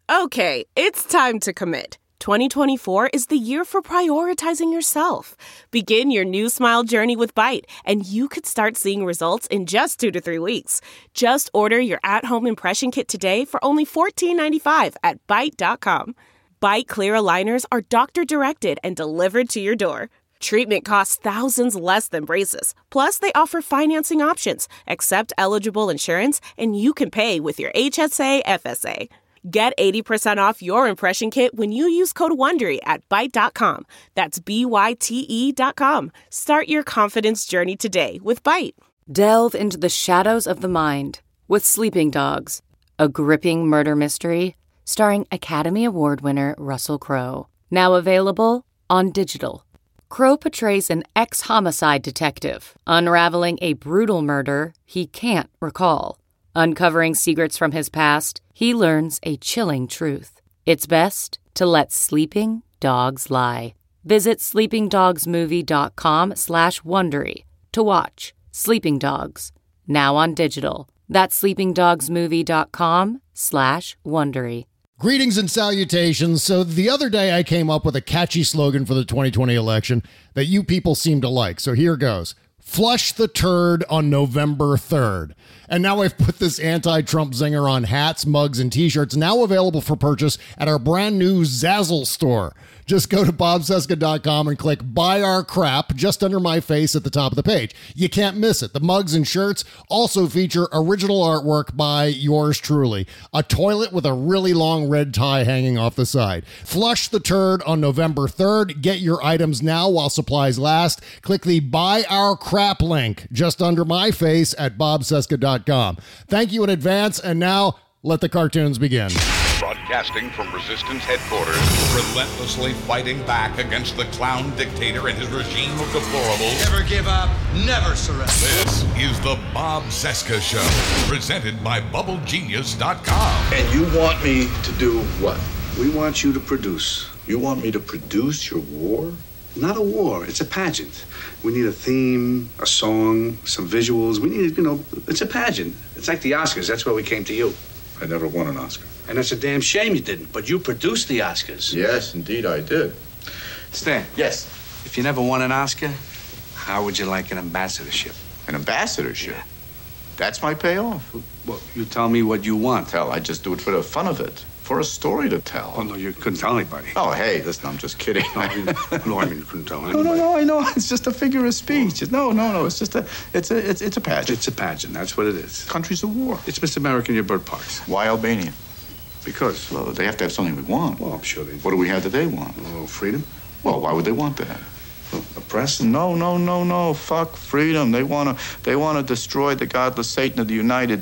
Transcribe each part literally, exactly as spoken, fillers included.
Okay, it's time to commit. twenty twenty-four is the year for prioritizing yourself. Begin your new smile journey with Byte, and you could start seeing results in just two to three weeks. Just order your at-home impression kit today for only fourteen ninety-five at byte dot com. Byte clear aligners are doctor-directed and delivered to your door. Treatment costs thousands less than braces. Plus, they offer financing options, accept eligible insurance, and you can pay with your H S A F S A. Get eighty percent off your impression kit when you use code WONDERY at byte dot com. That's B Y T E dot com. Start your confidence journey today with Byte. Delve into the shadows of the mind with Sleeping Dogs, a gripping murder mystery starring Academy Award winner Russell Crowe. Now available on digital. Crowe portrays an ex-homicide detective unraveling a brutal murder he can't recall. Uncovering secrets from his past, he learns a chilling truth. It's best to let sleeping dogs lie. Visit sleepingdogsmovie.com slash Wondery to watch Sleeping Dogs, now on digital. That's sleepingdogsmovie.com slash Wondery. Greetings and salutations. So the other day I came up with a catchy slogan for the twenty twenty election that you people seem to like. So here goes. Flush the turd on November third. And now I've put this anti-Trump zinger on hats, mugs, and t-shirts, now available for purchase at our brand new Zazzle store. Just go to bob cesca dot com and click Buy Our Crap just under my face at the top of the page. You can't miss it. The mugs and shirts also feature original artwork by yours truly. A toilet with a really long red tie hanging off the side. Flush the turd on November third. Get your items now while supplies last. Click the Buy Our Crap link just under my face at bob cesca dot com. Thank you in advance, and now let the cartoons begin. Broadcasting from Resistance headquarters, relentlessly fighting back against the clown dictator and his regime of deplorables. Never give up, never surrender. This is the Bob Cesca Show, presented by bubble genius dot com. And you want me to do what? We want you to produce. You want me to produce your war? Not a war, it's a pageant. We need a theme, a song, some visuals. We need, you know, it's a pageant. It's like the Oscars, that's why we came to you. I never won an Oscar. And that's a damn shame you didn't, but you produced the Oscars. Yes, indeed I did. Stan. Yes. If you never won an Oscar, how would you like an ambassadorship? An ambassadorship? Yeah. That's my payoff. Well, you tell me what you want. Tell, I just do it for the fun of it. For a story to tell. Oh, no, you couldn't tell anybody. Oh, hey, listen, I'm just kidding. No, you, no I mean, you couldn't tell anybody. No, no, no, I know. It's just a figure of speech. No, no, no, it's just a, it's a, it's, it's a pageant. It's a pageant, that's what it is. Country's a war. It's Mister America in your bird parks. Why Albania? Because? Well, they have to have something we want. Well, I'm sure they do. What do we have that they want? Oh, freedom? Well, why would they want that? Oppressed? No, no, no, no. Fuck freedom. They want to, they want to destroy the godless Satan of the United.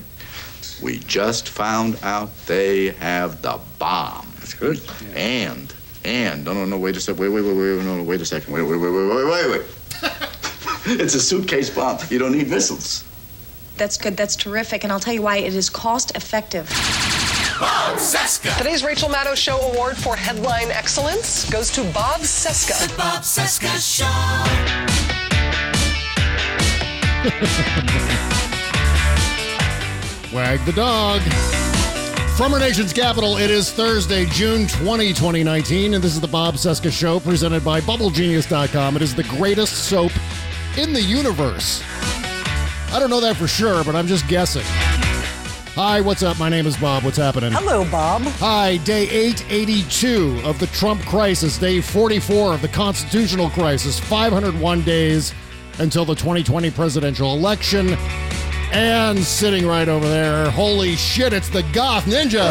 We just found out they have the bomb. That's good. Yeah. And, and, no, no, no, wait a second. Wait, wait, wait, wait, no, no, wait a second. Wait, wait, wait, wait, wait, wait, wait. It's a suitcase bomb. You don't need missiles. That's good. That's terrific. And I'll tell you why. It is cost effective. Bob Cesca. Today's Rachel Maddow Show Award for Headline Excellence goes to Bob Cesca. The Bob Cesca Show. Wag the dog. From our nation's capital, it is Thursday, June twentieth, twenty nineteen, and this is the Bob Cesca Show presented by bubble genius dot com. It is the greatest soap in the universe. I don't know that for sure, but I'm just guessing. Hi, what's up? My name is Bob. What's happening? Hello, Bob. Hi, day eight eighty-two of the Trump crisis, day forty-four of the constitutional crisis, five hundred one days until the twenty twenty presidential election. And sitting right over there, holy shit, it's the Goth Ninja.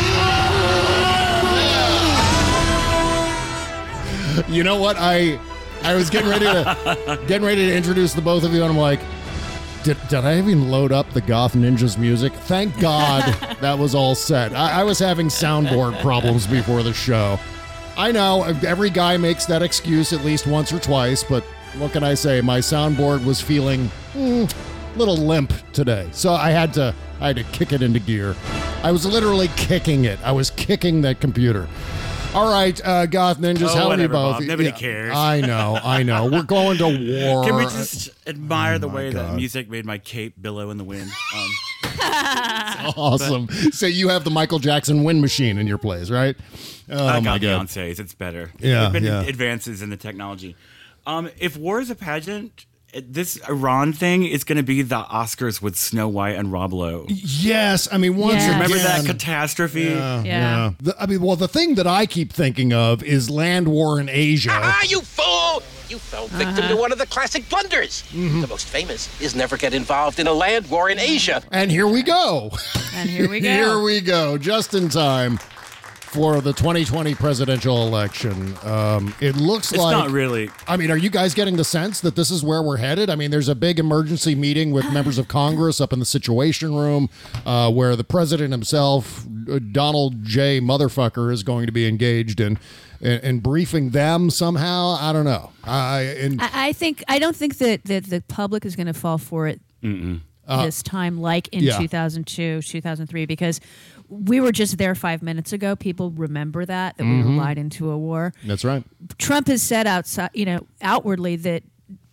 You know what? I I was getting ready to getting ready to introduce the both of you, and I'm like, did, did I even load up the Goth Ninja's music? Thank God that was all set. I, I was having soundboard problems before the show. I know every guy makes that excuse at least once or twice, but what can I say? My soundboard was feeling mm, little limp today, so I had to I had to kick it into gear. I was literally kicking it. I was kicking that computer. All right, uh, Goth Ninjas, oh, how whatever, are you both? Bob. Nobody yeah, cares. I know, I know. We're going to war. Can we just admire oh the way God. that music made my cape billow in the wind? Um, Awesome. But, so you have the Michael Jackson wind machine in your place, right? Oh, I my got God. Beyonce's. It's better. Yeah, there have been yeah. advances in the technology. Um, if war is a pageant, this Iran thing is going to be the Oscars with Snow White and Rob Lowe. Yes. I mean, once yes. Remember again, that catastrophe? Yeah. Yeah. yeah. The, I mean, well, the thing that I keep thinking of is land war in Asia. Ah, you fool! You fell victim uh-huh. to one of the classic blunders. Mm-hmm. The most famous is never get involved in a land war in Asia. And here we go. And here we go. Here we go. Just in time for the twenty twenty presidential election. Um, it looks it's like... It's not really. I mean, are you guys getting the sense that this is where we're headed? I mean, there's a big emergency meeting with members of Congress up in the Situation Room uh, where the president himself, Donald J. Motherfucker, is going to be engaged in, in, in briefing them somehow. I don't know. I, and, I, I think I don't think that, that the public is going to fall for it Mm-mm. this time like in yeah. two thousand two, two thousand three, because we were just there five minutes ago. People remember that, that mm-hmm. we were lied into a war. That's right. Trump has said outside, you know, outwardly that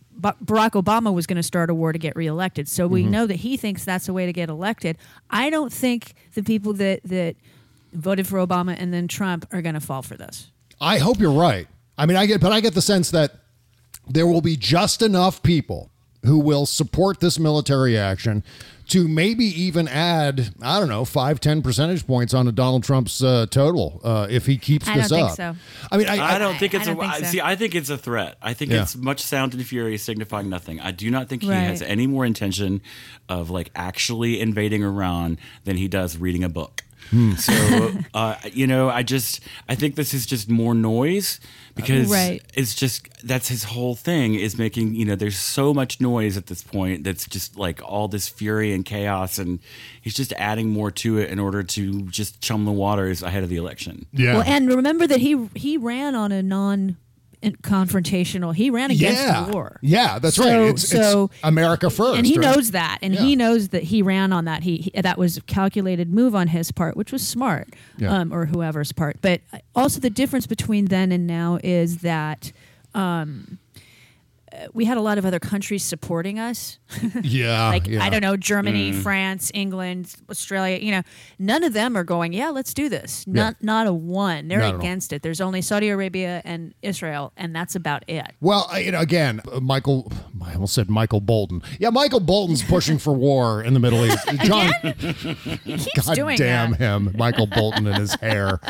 Barack Obama was going to start a war to get reelected. So we mm-hmm. know that he thinks that's a way to get elected. I don't think the people that, that voted for Obama and then Trump are going to fall for this. I hope you're right. I mean, I get, but I get the sense that there will be just enough people who will support this military action to maybe even add, I don't know, five, ten percentage points on Donald Trump's uh, total uh, if he keeps I this don't up. think so. I mean, I, I, I don't think it's I a. don't think so. See, I think it's a threat. I think Yeah. it's much sound and fury signifying nothing. I do not think he Right. has any more intention of like actually invading Iran than he does reading a book. Hmm. So, uh, you know, I just, I think this is just more noise because Right. it's just, that's his whole thing is making, you know, there's so much noise at this point that's just like all this fury and chaos, and he's just adding more to it in order to just chum the waters ahead of the election. Yeah. Well, and remember that he he ran on a non confrontational. He ran against yeah. the war. Yeah, that's So- right. It's, so- it's America first. And he right? knows that, and Yeah. he knows that he ran on that. He, he that was a calculated move on his part, which was smart, Yeah. um, or whoever's part. But also the difference between then and now is that um, uh, we had a lot of other countries supporting us. Yeah. like yeah. I don't know, Germany, Mm. France, England, Australia. You know, none of them are going, yeah, let's do this. Yeah. Not not a one. They're Not at all. against it. There's only Saudi Arabia and Israel, and that's about it. Well, I- you know, again, uh, Michael, I almost said Michael Bolton. Yeah, Michael Bolton's pushing for war in the Middle East. John, He keeps God doing damn that. him, Michael Bolton and his hair.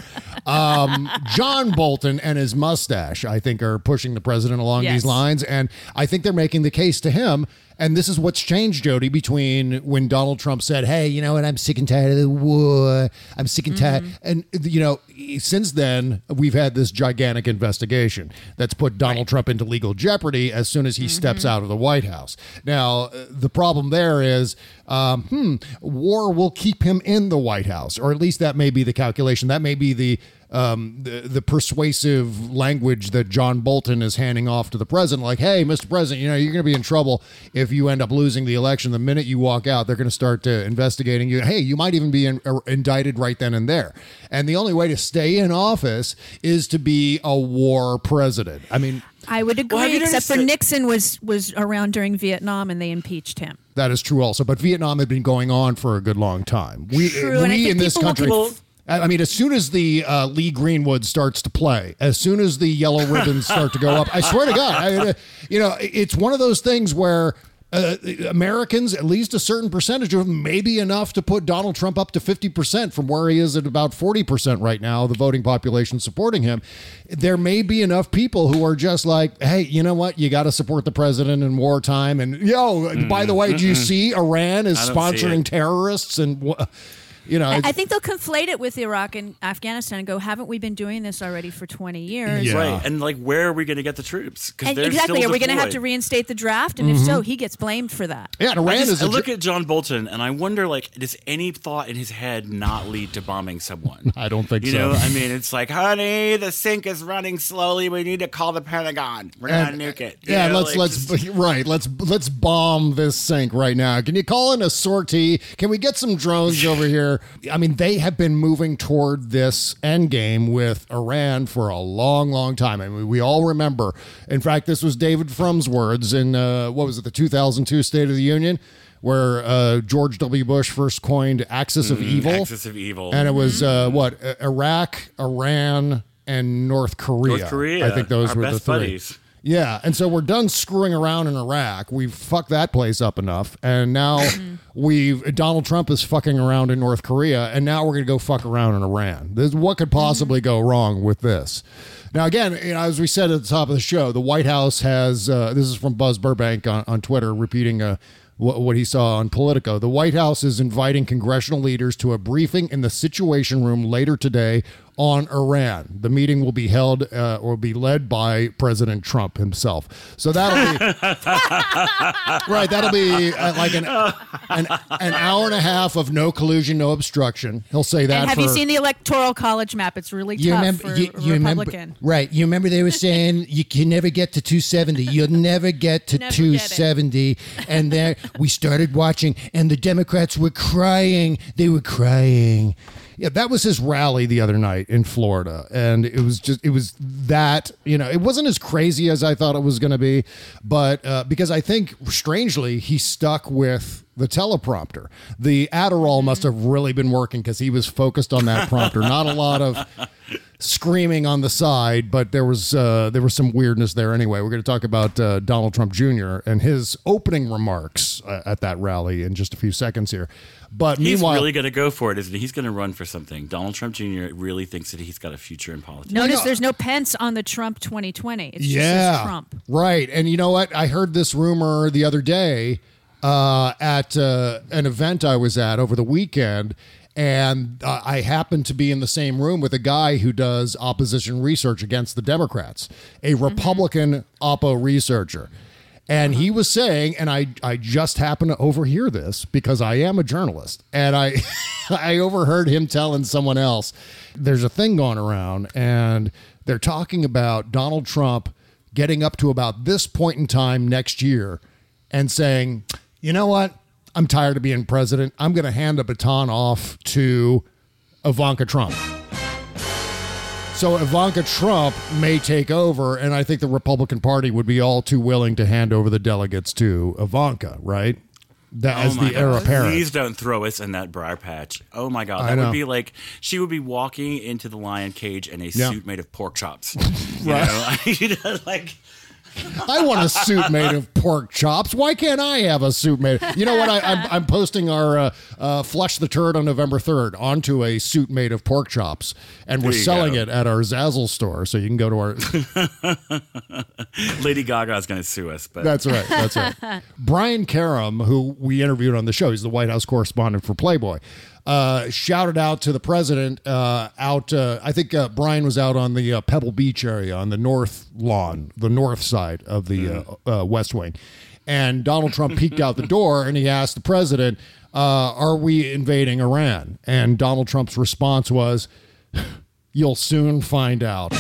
Um, John Bolton and his mustache, I think, are pushing the president along Yes. these lines, and I think they're making the case to him. And this is what's changed, Jody, between when Donald Trump said, hey, you know what, I'm sick and tired of the war. I'm sick and tired. Mm-hmm. And, you know, since then, we've had this gigantic investigation that's put Donald Trump into legal jeopardy as soon as he Mm-hmm. steps out of the White House. Now, uh, the problem there is, um, hmm, war will keep him in the White House, or at least that may be the calculation. That may be the Um, the, the persuasive language that John Bolton is handing off to the president, like, hey, Mister President, you know, you're going to be in trouble if you end up losing the election. The minute you walk out, they're going to start uh, investigating you. Hey, you might even be in, uh, indicted right then and there. And the only way to stay in office is to be a war president. I mean, I would agree, Well, have you except for noticed Nixon was was around during Vietnam, and they impeached him. that is true also. But Vietnam had been going on for a good long time. We, True, and I we think in this people will country... conf- I mean, as soon as the uh, Lee Greenwood starts to play, as soon as the yellow ribbons start to go up, I swear to God, I, you know, it's one of those things where uh, Americans, at least a certain percentage of them, may be enough to put Donald Trump up to fifty percent from where he is at about forty percent right now, the voting population supporting him. There may be enough people who are just like, hey, you know what? You got to support the president in wartime. And, yo, mm, by the way, do you see Iran is sponsoring terrorists and what? You know, I, I think they'll conflate it with Iraq and Afghanistan and go, haven't we been doing this already for twenty years? Yeah. Right. And like, where are we going to get the troops? And they're exactly. still Are we going to have deployed. to reinstate the draft? And if so, he gets blamed for that. yeah, and Iran I, just, is I a look at John Bolton and I wonder, like, does any thought in his head not lead to bombing someone? I don't think you so. know, I mean, it's like, honey, the sink is running slowly. We need to call the Pentagon. We're And- gonna nuke it. You Yeah, know, let's like, let's just- right. Let's let's bomb this sink right now. Can you call in a sortie? Can we get some drones over here? I mean, they have been moving toward this end game with Iran for a long, long time. I mean, we all remember. In fact, this was David Frum's words in uh, what was it, the two thousand two State of the Union, where uh, George W. Bush first coined axis of Mm, evil. Axis of evil. And it was, uh, what, Iraq, Iran, and North Korea. North Korea. I think those Our were best the three. buddies. Yeah, and so we're done screwing around in Iraq. We've fucked that place up enough, and now we've Donald Trump is fucking around in North Korea, and now we're gonna go fuck around in Iran. This, what could possibly go wrong with this? Now, again, you know, as we said at the top of the show, the White House has. Uh, this is from Buzz Burbank on, on Twitter, repeating uh, what, what he saw on Politico. The White House is inviting congressional leaders to a briefing in the Situation Room later today on Iran. The meeting will be held uh, or be led by President Trump himself. So that'll be right. That'll be uh, like an, an an hour and a half of no collusion, no obstruction. He'll say that. And have for, you seen the electoral college map? It's really You tough remember, for you, a you remember, Republican. right? You remember they were saying you can never get to two seventy. You'll never get to Never two get it. seventy. And there we started watching, and the Democrats were crying. They were crying. Yeah, that was his rally the other night in Florida. And it was just, it was that, you know, it wasn't as crazy as I thought it was going to be. But uh, because I think, strangely, he stuck with the teleprompter. The Adderall must have really been working because he was focused on that prompter. Not a lot of screaming on the side, but there was uh, there was some weirdness there anyway. We're going to talk about uh, Donald Trump Junior and his opening remarks uh, at that rally in just a few seconds here. But He's meanwhile, really going to go for it, isn't he? He's going to run for something. Donald Trump Junior really thinks that he's got a future in politics. Notice there's no Pence on the Trump twenty twenty. It's yeah, just Trump. Right. And you know what? I heard this rumor the other day uh, at uh, an event I was at over the weekend. And uh, I happened to be in the same room with a guy who does opposition research against the Democrats, a Republican oppo researcher. And he was saying, and I, I just happened to overhear this because I am a journalist, and I I overheard him telling someone else, there's a thing going around, and they're talking about Donald Trump getting up to about this point in time next year and saying, you know what? I'm tired of being president. I'm going to hand the baton off to Ivanka Trump. So Ivanka Trump may take over, and I think the Republican Party would be all too willing to hand over the delegates to Ivanka, right? That Oh as my the heir God. apparent. Please don't throw us in that briar patch. Oh my God. I That know. would be like she would be walking into the lion cage in a Yeah. suit made of pork chops. You Right. know? You know, like I want a suit made of pork chops. Why can't I have a suit made? You know what? I, I'm, I'm posting our uh, uh, Flush the Turd on November third onto a suit made of pork chops, and we're There you selling go. it at our Zazzle store. So you can go to our. Lady Gaga's going to sue us. But That's right. That's right. Brian Karam, who we interviewed on the show, he's the White House correspondent for Playboy, uh, shouted out to the president uh, out. Uh, I think uh, Brian was out on the uh, Pebble Beach area on the north lawn, the north side of the uh, uh, West Wing. And Donald Trump peeked out the door and he asked the president, uh, are we invading Iran? And Donald Trump's response was, you'll soon find out.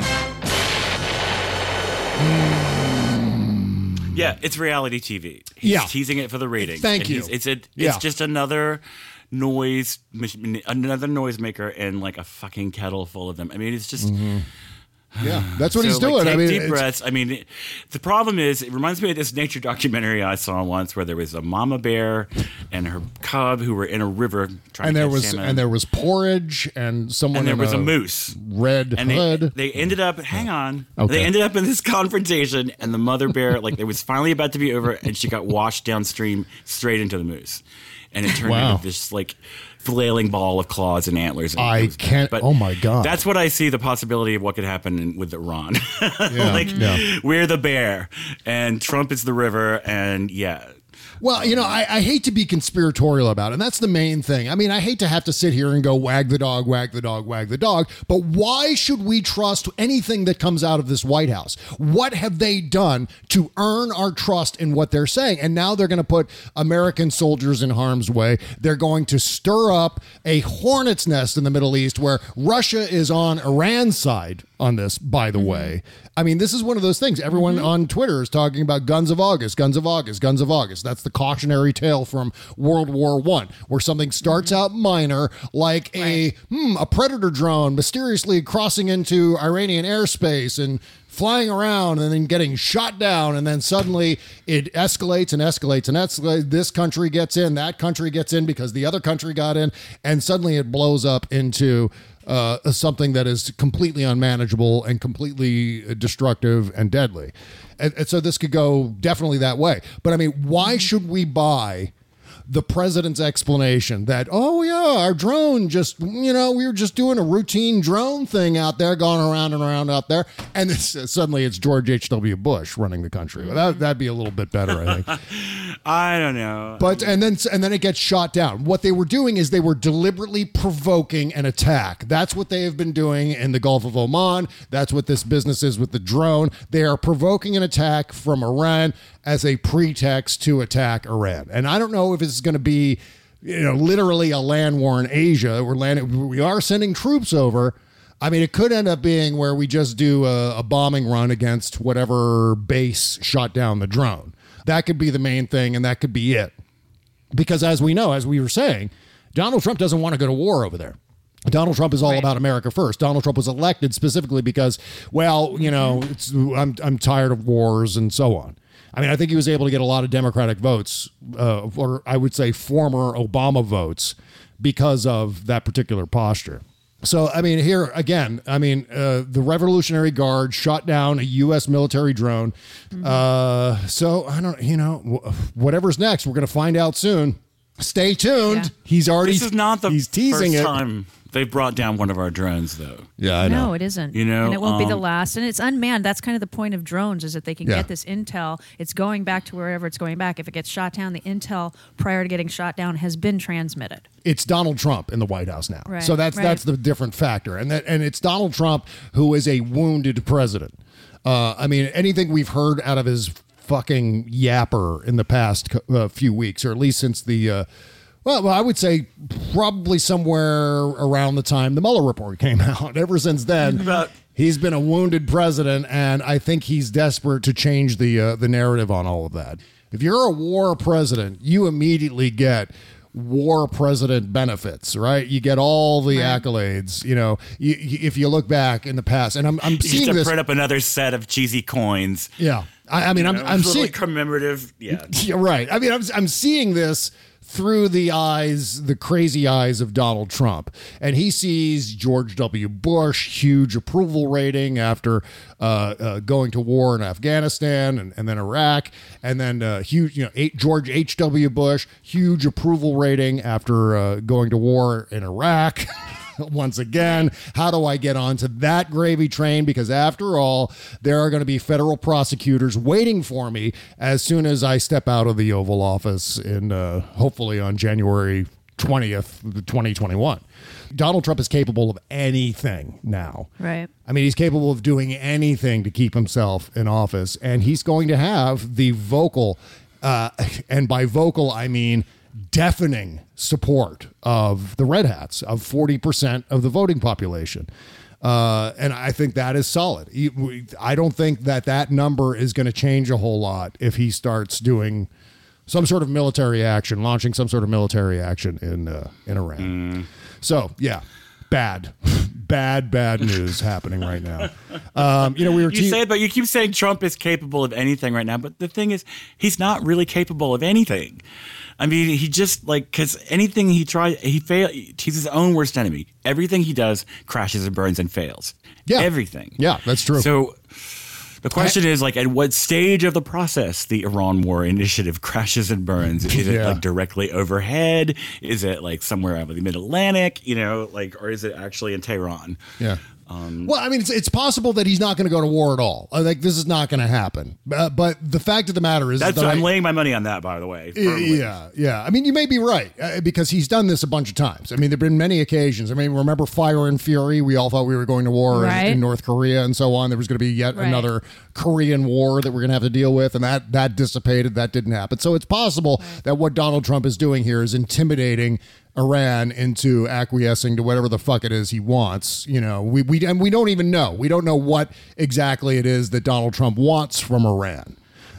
yeah, it's reality T V. He's Yeah. teasing it for the ratings. Thank And you. he's- It's a, it's Yeah. just another noise, another noisemaker in like a fucking kettle full of them. I mean, it's just. Yeah, that's what So, he's like, doing. Take I mean, deep it's- breaths. I mean, it- the problem is, it reminds me of this nature documentary I saw once, where there was a mama bear and her cub who were in a river trying and to there catch was salmon. and there was porridge and someone and there in was a, moose, red and they, hood. they ended up. Hang on, Okay. they ended up in this confrontation, and the mother bear, like, it was finally about to be over, and she got washed downstream straight into the moose, and it turned Wow. into this like flailing ball of claws and antlers. And I it was- can't- But oh my God. that's what I see the possibility of what could happen in, with Iran. Yeah, like yeah. we're the bear, and Trump is the river, and yeah. Well, you know, I, I hate to be conspiratorial about it, and that's the main thing. I mean, I hate to have to sit here and go wag the dog, wag the dog, wag the dog, but why should we trust anything that comes out of this White House? What have they done to earn our trust in what they're saying? And now they're going to put American soldiers in harm's way. They're going to stir up a hornet's nest in the Middle East where Russia is on Iran's side on this, by the way. I mean, this is one of those things. Everyone on Twitter is talking about guns of August, guns of August, guns of August. That's the cautionary tale from World War One, where something starts out minor, like a hmm, a predator drone mysteriously crossing into Iranian airspace and flying around and then getting shot down, and then suddenly it escalates and escalates and escalates. This country gets in, that country gets in because the other country got in, and suddenly it blows up into uh, something that is completely unmanageable and completely destructive and deadly. And, and so this could go definitely that way. But I mean, why should we buy the president's explanation that, oh, yeah, our drone just, you know, we were just doing a routine drone thing out there, going around and around out there. And this, uh, suddenly it's George H W. Bush running the country. Well, that, that'd be a little bit better, I think. I don't know. But and then and then it gets shot down. What they were doing is they were deliberately provoking an attack. That's what they have been doing in the Gulf of Oman. That's what this business is with the drone. They are provoking an attack from Iran as a pretext to attack Iran. And I don't know if it's going to be, you know, literally a land war in Asia. We're landing, we are sending troops over. I mean, it could end up being where we just do a, a bombing run against whatever base shot down the drone. That could be the main thing, and that could be it. Because as we know, as we were saying, Donald Trump doesn't want to go to war over there. Donald Trump is all right. about America first. Donald Trump was elected specifically because, well, you know, it's, I'm I'm tired of wars and so on. I mean, I think he was able to get a lot of Democratic votes, uh, or I would say former Obama votes, because of that particular posture. So, I mean, here again, I mean, uh, the Revolutionary Guard shot down a U S military drone. Mm-hmm. Uh, so, I don't, you know, whatever's next, we're going to find out soon. Stay tuned. Yeah. He's already, This is not the he's teasing first it. time they've brought down one of our drones, though. Yeah, I know. No, it isn't. You know, and it won't be the um, last. And it's unmanned. That's kind of the point of drones, is that they can Yeah. get this intel. It's going back to wherever it's going back. If it gets shot down, the intel prior to getting shot down has been transmitted. It's Donald Trump in the White House now. Right, So that's right. that's the different factor. And that and it's Donald Trump who is a wounded president. Uh, I mean, anything we've heard out of his fucking yapper in the past uh, few weeks, or at least since the uh, Well, well, I would say probably somewhere around the time the Mueller report came out. Ever since then, About- he's been a wounded president, and I think he's desperate to change the uh, the narrative on all of that. If you're a war president, you immediately get war president benefits, right? You get all the Right. accolades. You know, you, you- if you look back in the past, and I'm I'm You seeing get to this. print up another set of cheesy coins. Yeah, I, I mean, You I'm know, I'm it's really seeing commemorative. Yeah. You're right. I mean, I'm I'm seeing this through the eyes, the crazy eyes of Donald Trump. And he sees George W. Bush, huge approval rating after uh, uh, going to war in Afghanistan and, and then Iraq. And then uh, huge, you know, eight, George H W. Bush, huge approval rating after uh, going to war in Iraq. Once again, how do I get onto that gravy train? Because after all, there are going to be federal prosecutors waiting for me as soon as I step out of the Oval Office in uh, hopefully on January twentieth, twenty twenty-one. Donald Trump is capable of anything now. Right. I mean, he's capable of doing anything to keep himself in office, and he's going to have the vocal, uh, and by vocal, I mean deafening support of the Red Hats, of forty percent of the voting population. Uh, and I think that is solid. He- I don't think that that number is going to change a whole lot if he starts doing some sort of military action, launching some sort of military action in uh, in Iran. So, yeah, bad, bad, bad news happening right now. Um, you know, we were You te- say it, but you keep saying Trump is capable of anything right now. But the thing is, he's not really capable of anything. I mean, he just like because anything he tries, he fail. He's his own worst enemy. Everything he does crashes and burns and fails. Yeah. Everything. Yeah, that's true. So the question is like, at what stage of the process the Iran war initiative crashes and burns? Is it Yeah. like directly overhead? Is it like somewhere over the Mid Atlantic? You know, like, or is it actually in Tehran? Yeah. Well, I mean, it's it's possible that he's not going to go to war at all. I think this is not going to happen. Uh, but the fact of the matter is, That's that I'm I- laying my money on that, by the way. firmly. Yeah, yeah. I mean, you may be right uh, because he's done this a bunch of times. I mean, there've been many occasions. I mean, remember Fire and Fury? We all thought we were going to war in- Right. in North Korea and so on. There was going to be yet Right. another Korean war that we're going to have to deal with, and that that dissipated. That didn't happen. So it's possible that what Donald Trump is doing here is intimidating Iran into acquiescing to whatever the fuck it is he wants. You know, we we and we don't even know. We don't know what exactly it is that Donald Trump wants from Iran.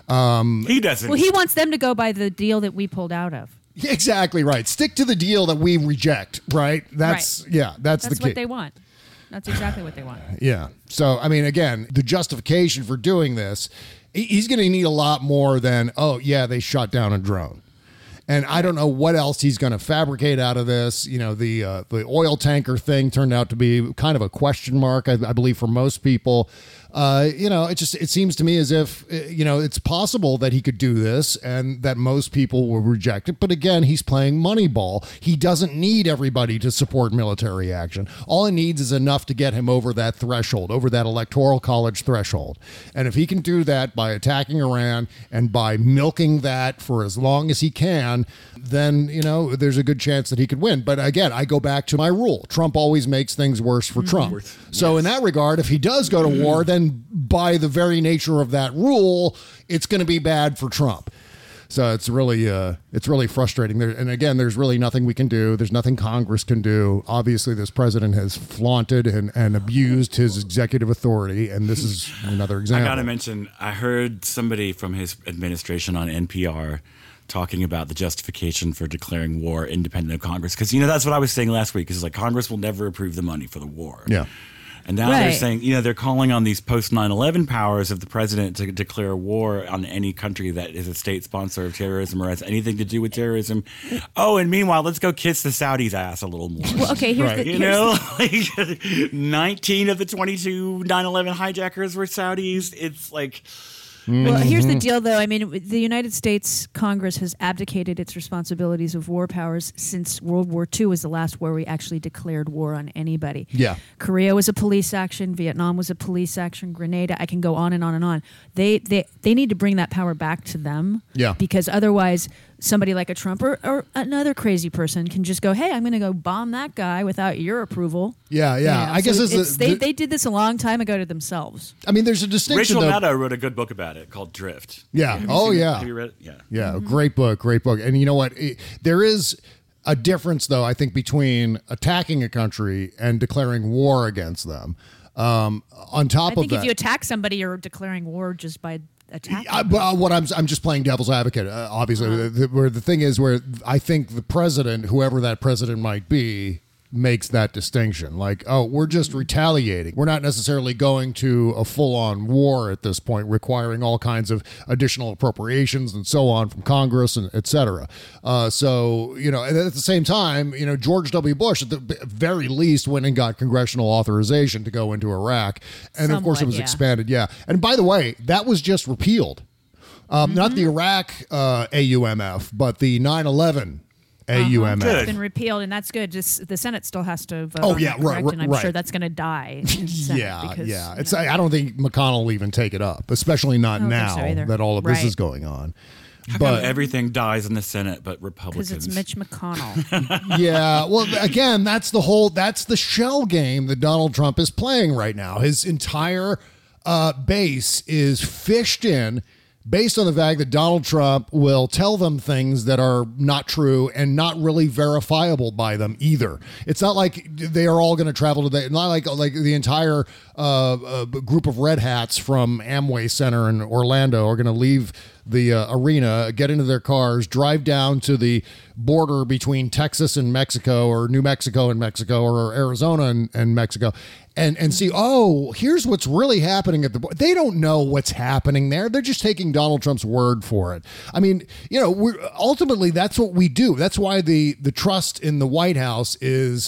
Um, he doesn't. Well, he wants them to go by the deal that we pulled out of. Exactly right. Stick to the deal that we reject, right? That's, right. yeah, that's, that's the key. what they want. That's exactly what they want. Yeah. So, I mean, again, the justification for doing this, he's going to need a lot more than, oh, yeah, they shot down a drone. And I don't know what else he's going to fabricate out of this. You know, the uh, the oil tanker thing turned out to be kind of a question mark, I, I believe, for most people. Uh, you know, it just it seems to me as if, you know, it's possible that he could do this and that most people will reject it. But again, he's playing Moneyball. He doesn't need everybody to support military action. All he needs is enough to get him over that threshold, over that electoral college threshold. And if he can do that by attacking Iran and by milking that for as long as he can, then, you know, there's a good chance that he could win. But again, I go back to my rule. Trump always makes things worse for mm-hmm. Trump. Yes. So in that regard, if he does go to mm-hmm. war, then by the very nature of that rule, it's going to be bad for Trump. So it's really uh, it's really frustrating. There, and again, there's really nothing we can do. There's nothing Congress can do. Obviously, this president has flaunted and, and abused his executive authority, and this is another example. I got to mention, I heard somebody from his administration on N P R talking about the justification for declaring war independent of Congress. Because, you know, that's what I was saying last week. It's like Congress will never approve the money for the war. Yeah. And now right. they're saying, you know, they're calling on these post nine eleven powers of the president to declare war on any country that is a state sponsor of terrorism or has anything to do with terrorism. Oh, and meanwhile, let's go kiss the Saudis' ass a little more. Well, okay, here's right. the, you here's know, the- like nineteen of the twenty-two nine eleven hijackers were Saudis. It's like. Well, here's the deal, though. I mean, the United States Congress has abdicated its responsibilities of war powers since World War Two was the last war we actually declared war on anybody. Yeah. Korea was a police action. Vietnam was a police action. Grenada. I can go on and on and on. They they they need to bring that power back to them. Yeah. Because otherwise, somebody like a Trump or, or another crazy person can just go, hey, I'm going to go bomb that guy without your approval. Yeah, yeah. You know, I guess so it's it's, a, they, the, they did this a long time ago to themselves. I mean, there's a distinction. Rachel though. Maddow wrote a good book about it called Drift. Yeah. Have Oh, yeah. It? Have you read it? Yeah. Yeah. Mm-hmm. Great book. Great book. And you know what? It, there is a difference, though, I think, between attacking a country and declaring war against them. Um, on top I of think that, if you attack somebody, you're declaring war just by attacking. I, but what I'm I'm just playing devil's advocate. Uh, obviously, uh-huh. the, where the thing is, where I think the president, whoever that president might be, makes that distinction. Like, oh, we're just retaliating. We're not necessarily going to a full-on war at this point, requiring all kinds of additional appropriations and so on from Congress and et cetera. Uh, so, you know, and at the same time, you know, George W. Bush, at the very least, went and got congressional authorization to go into Iraq. And, Somewhat, of course, it was yeah. expanded. Yeah. And by the way, that was just repealed. Um, mm-hmm. Not the Iraq uh, A U M F, but the nine eleven A U M F. Uh-huh. It's been repealed, and that's good. Just the Senate still has to vote. Oh on yeah, that, right, right. And I'm right. sure that's going to die. yeah, because, yeah. It's. You know. I don't think McConnell will even take it up, especially not now so that all of right. this is going on. How but come everything dies in the Senate, but Republicans? Because it's Mitch McConnell. yeah. Well, again, that's the whole. That's the shell game that Donald Trump is playing right now. His entire uh, base is fished in. Based on the fact that Donald Trump will tell them things that are not true and not really verifiable by them either. It's not like they are all going to travel to the, not like like the entire uh, uh, group of red hats from Amway Center in Orlando are going to leave the uh, arena, get into their cars, drive down to the border between Texas and Mexico, or New Mexico and Mexico, or Arizona and, and Mexico, and and see, oh, here's what's really happening at the border. They don't know what's happening there. They're just taking Donald Trump's word for it. I mean, you know, we're, ultimately, that's what we do. That's why the the trust in the White House is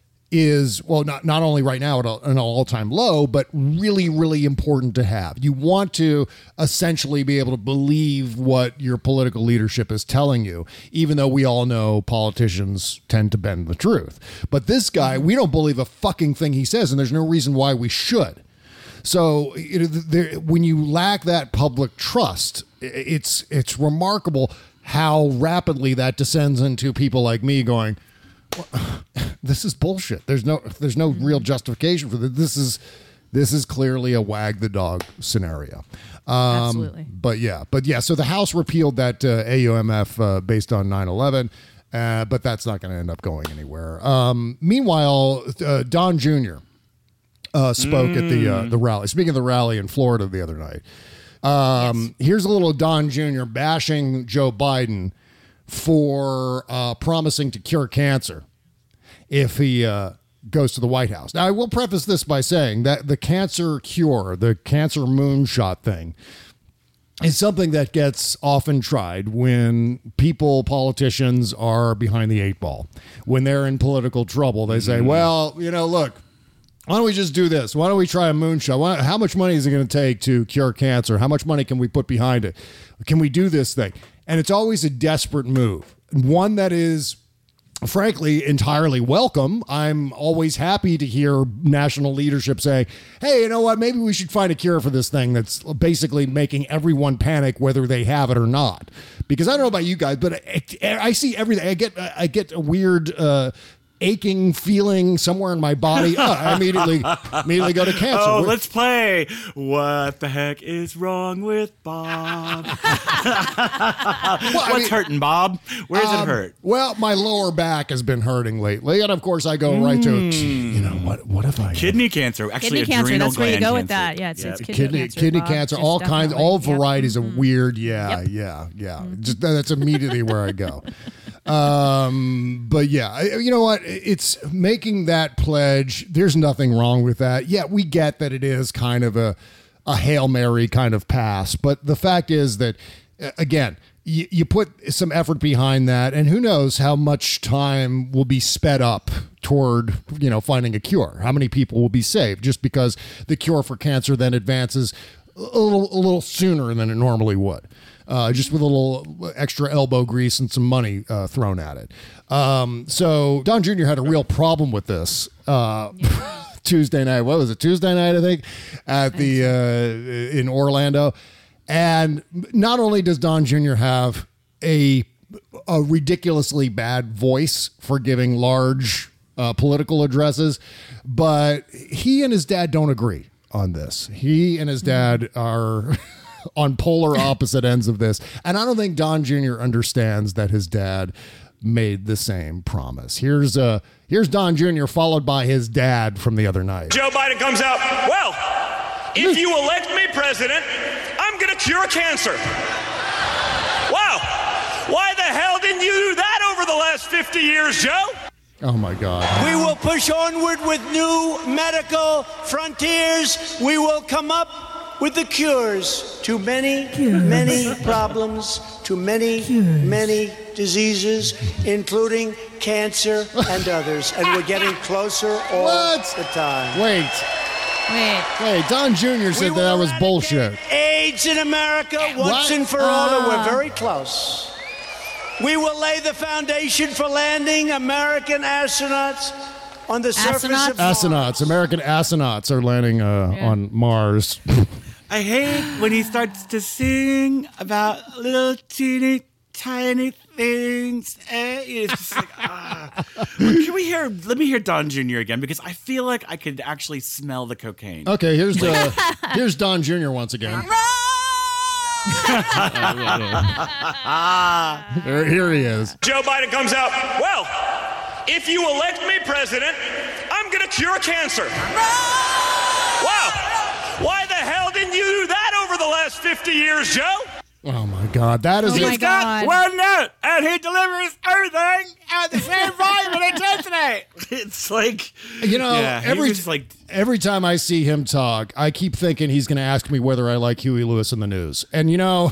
is, well, not, not only right now at a, an all-time low, but really, really important to have. You want to essentially be able to believe what your political leadership is telling you, even though we all know politicians tend to bend the truth. But this guy, we don't believe a fucking thing he says, and there's no reason why we should. So you know, there, when you lack that public trust, it's it's remarkable how rapidly that descends into people like me going, well, this is bullshit. There's no there's no real justification for this. This is this is clearly a wag the dog scenario. Um, Absolutely. But yeah, but yeah. So the House repealed that uh, A U M F uh, based on nine eleven, uh, but that's not going to end up going anywhere. Um, meanwhile, uh, Don Junior Uh, spoke mm. at the uh, the rally. Speaking of the rally in Florida the other night, Um, yes. Here's a little Don Junior bashing Joe Biden for uh, promising to cure cancer if he uh, goes to the White House. Now, I will preface this by saying that the cancer cure, the cancer moonshot thing, is something that gets often tried when people, politicians, are behind the eight ball. When they're in political trouble, they say, well, you know, look, why don't we just do this? Why don't we try a moonshot? Why, how much money is it going to take to cure cancer? How much money can we put behind it? Can we do this thing? And it's always a desperate move, one that is, frankly, entirely welcome. I'm always happy to hear national leadership say, hey, you know what? Maybe we should find a cure for this thing that's basically making everyone panic whether they have it or not. Because I don't know about you guys, but I, I see everything. I get I get a weird uh, aching feeling somewhere in my body. Oh, I immediately immediately go to cancer. Oh, We're, let's play. What the heck is wrong with Bob? well, What's mean, hurting, Bob? Where does um, it hurt? Well, my lower back has been hurting lately, and of course, I go mm. right to you know what? What if I kidney cancer? Actually, kidney cancer. adrenal That's where you go cancer. with that. Yeah, it's, yep. it's kidney, kidney cancer. Kidney Bob. cancer, Just all kinds, all yep. varieties mm-hmm. of weird. Yeah, yep. yeah, yeah. Mm-hmm. Just that's immediately where I go. Um, but yeah, you know what? It's making that pledge. There's nothing wrong with that. Yeah, we get that it is kind of a a Hail Mary kind of pass, but the fact is that again, you, you put some effort behind that, and who knows how much time will be sped up toward, you know, finding a cure. How many people will be saved just because the cure for cancer then advances a little, a little sooner than it normally would. Uh, just with a little extra elbow grease and some money uh, thrown at it. Um, so Don Junior had a real problem with this uh, yeah. Tuesday night. What was it? Tuesday night, I think, at the uh, in Orlando. And not only does Don Junior have a a ridiculously bad voice for giving large uh, political addresses, but he and his dad don't agree on this. He and his dad are on polar opposite ends of this. And I don't think Don Junior understands that his dad made the same promise. Here's uh here's Don Junior followed by his dad from the other night. Joe Biden comes out, well, if you elect me president, I'm going to cure cancer. Wow. Why the hell didn't you do that over the last fifty years, Joe? Oh, my God. We will push onward with new medical frontiers. We will come up with the cures to many, cures. many problems, to many, cures. many diseases, including cancer and others. And we're getting closer all what? the time. Wait. Wait. Wait, Don Junior said that, that was bullshit. AIDS in America once what? and for all, uh. and we're very close. We will lay the foundation for landing American astronauts on the surface astronauts? of Mars. Astronauts, American astronauts are landing uh, yeah. on Mars. I hate when he starts to sing about little teeny tiny things. It's just like, ah. Can we hear, let me hear Don Junior again, because I feel like I could actually smell the cocaine. Okay, here's uh, here's Don Junior once again. here, here he is. Joe Biden comes out, well, if you elect me president, I'm going to cure cancer. Wow. Why the hell didn't you do that over the last fifty years, Joe? Oh, my God. That is oh it. He's got one note, and he delivers everything at the same volume and intensity. It's like, you know, yeah, every, was like, every time I see him talk, I keep thinking he's going to ask me whether I like Huey Lewis in the News. And, you know,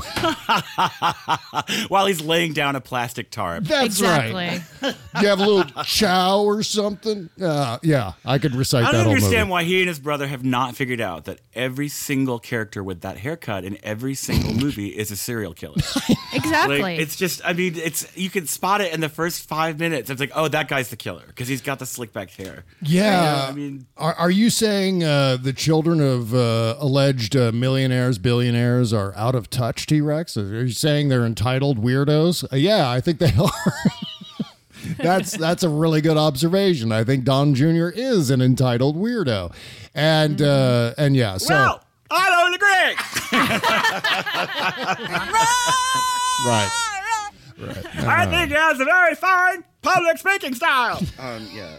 while he's laying down a plastic tarp. That's exactly. right. You have a little chow or something? Uh, yeah, I could recite I that don't whole understand movie. why he and his brother have not figured out that every single character with that haircut in every single movie is a serial killer. Exactly. Like, it's just, I mean, it's you can spot it in the first five minutes. It's like, oh, that guy's the killer because he's got the slick back hair. Yeah. You know, I mean, are, are you saying uh, the children of uh, alleged uh, millionaires, billionaires are out of touch, T-Rex? Are you saying they're entitled weirdos? Uh, yeah, I think they are. That's that's a really good observation. I think Don Junior is an entitled weirdo, and uh, and yeah. So well, I don't agree. Right. Right. I Uh, think he has a very fine public speaking style. Um, yeah.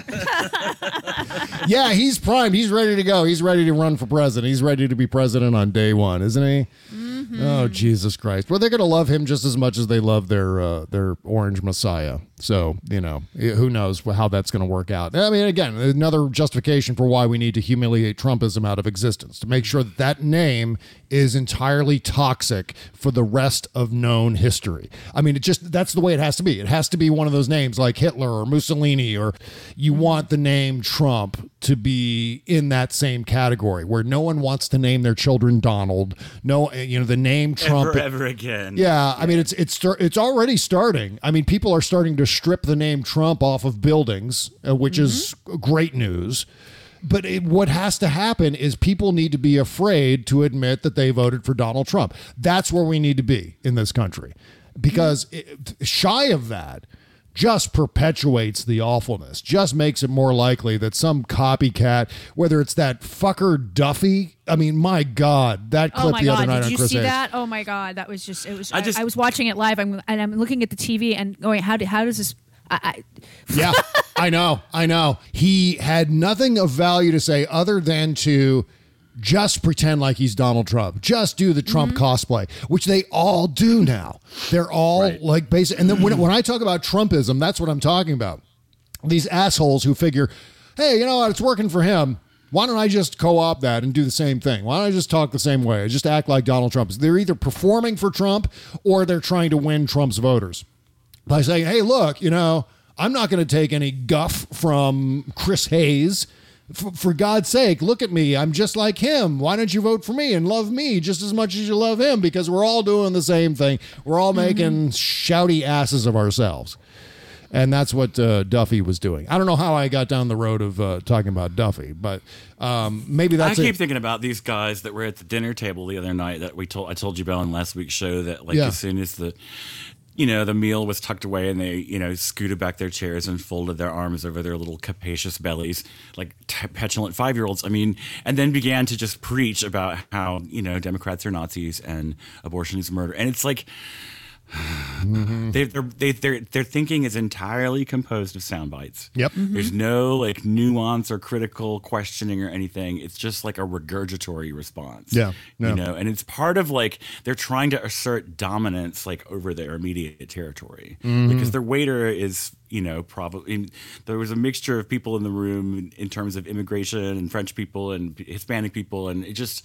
Uh. yeah, he's primed. He's ready to go. He's ready to run for president. He's ready to be president on day one, isn't he? Mm-hmm. Oh, Jesus Christ. Well, they're going to love him just as much as they love their uh, their orange messiah. So, you know, who knows how that's going to work out. I mean, again, another justification for why we need to humiliate Trumpism out of existence, to make sure that that name is entirely toxic for the rest of known history. I mean, it just, that's the way it has to be. It has to be one of those names like Hitler or Mussolini, or you want the name Trump to be in that same category where no one wants to name their children Donald. No, you know, the name Trump. Ever, ever again. Yeah, I mean, it's it's it's already starting. I mean, people are starting to strip the name Trump off of buildings, uh, which mm-hmm. is great news. But it, what has to happen is people need to be afraid to admit that they voted for Donald Trump. That's where we need to be in this country, because it, shy of that just perpetuates the awfulness, just makes it more likely that some copycat, whether it's that fucker Duffy. I mean, my God, that clip oh my the God. other night Did on you Chris see Hayes. that? Oh my God, that was just, it was, I I, just- I was watching it live I'm, and I'm looking at the T V and going, how, do, how does this, I, I, Yeah, I know, I know. He had nothing of value to say other than to just pretend like he's Donald Trump. Just do the Trump Mm-hmm. cosplay, which they all do now. They're all Right. like basic. And then when, when I talk about Trumpism, that's what I'm talking about. These assholes who figure, hey, you know what, it's working for him. Why don't I just co-opt that and do the same thing? Why don't I just talk the same way? Just act like Donald Trump. They're either performing for Trump or they're trying to win Trump's voters by saying, hey, look, you know, I'm not going to take any guff from Chris Hayes. F- for God's sake, look at me. I'm just like him. Why don't you vote for me and love me just as much as you love him? Because we're all doing the same thing. We're all making shouty asses of ourselves. And that's what uh, Duffy was doing. I don't know how I got down the road of uh, talking about Duffy, but um, maybe that's I keep it. thinking about these guys that were at the dinner table the other night that we told I told you about on last week's show, that like Yeah. as soon as the you know the meal was tucked away and they you know scooted back their chairs and folded their arms over their little capacious bellies like t- petulant five-year-olds. I mean, and then began to just preach about how you know Democrats are Nazis and abortion is murder, and it's like. Mm-hmm. They, they're, they, their their thinking is entirely composed of sound bites. Yep. Mm-hmm. There's no like nuance or critical questioning or anything. It's just like a regurgitory response. Yeah, yeah. You know, and it's part of like they're trying to assert dominance like over their immediate territory Mhm. because their waiter is you know probably there was a mixture of people in the room in, in terms of immigration and French people and Hispanic people, and it just.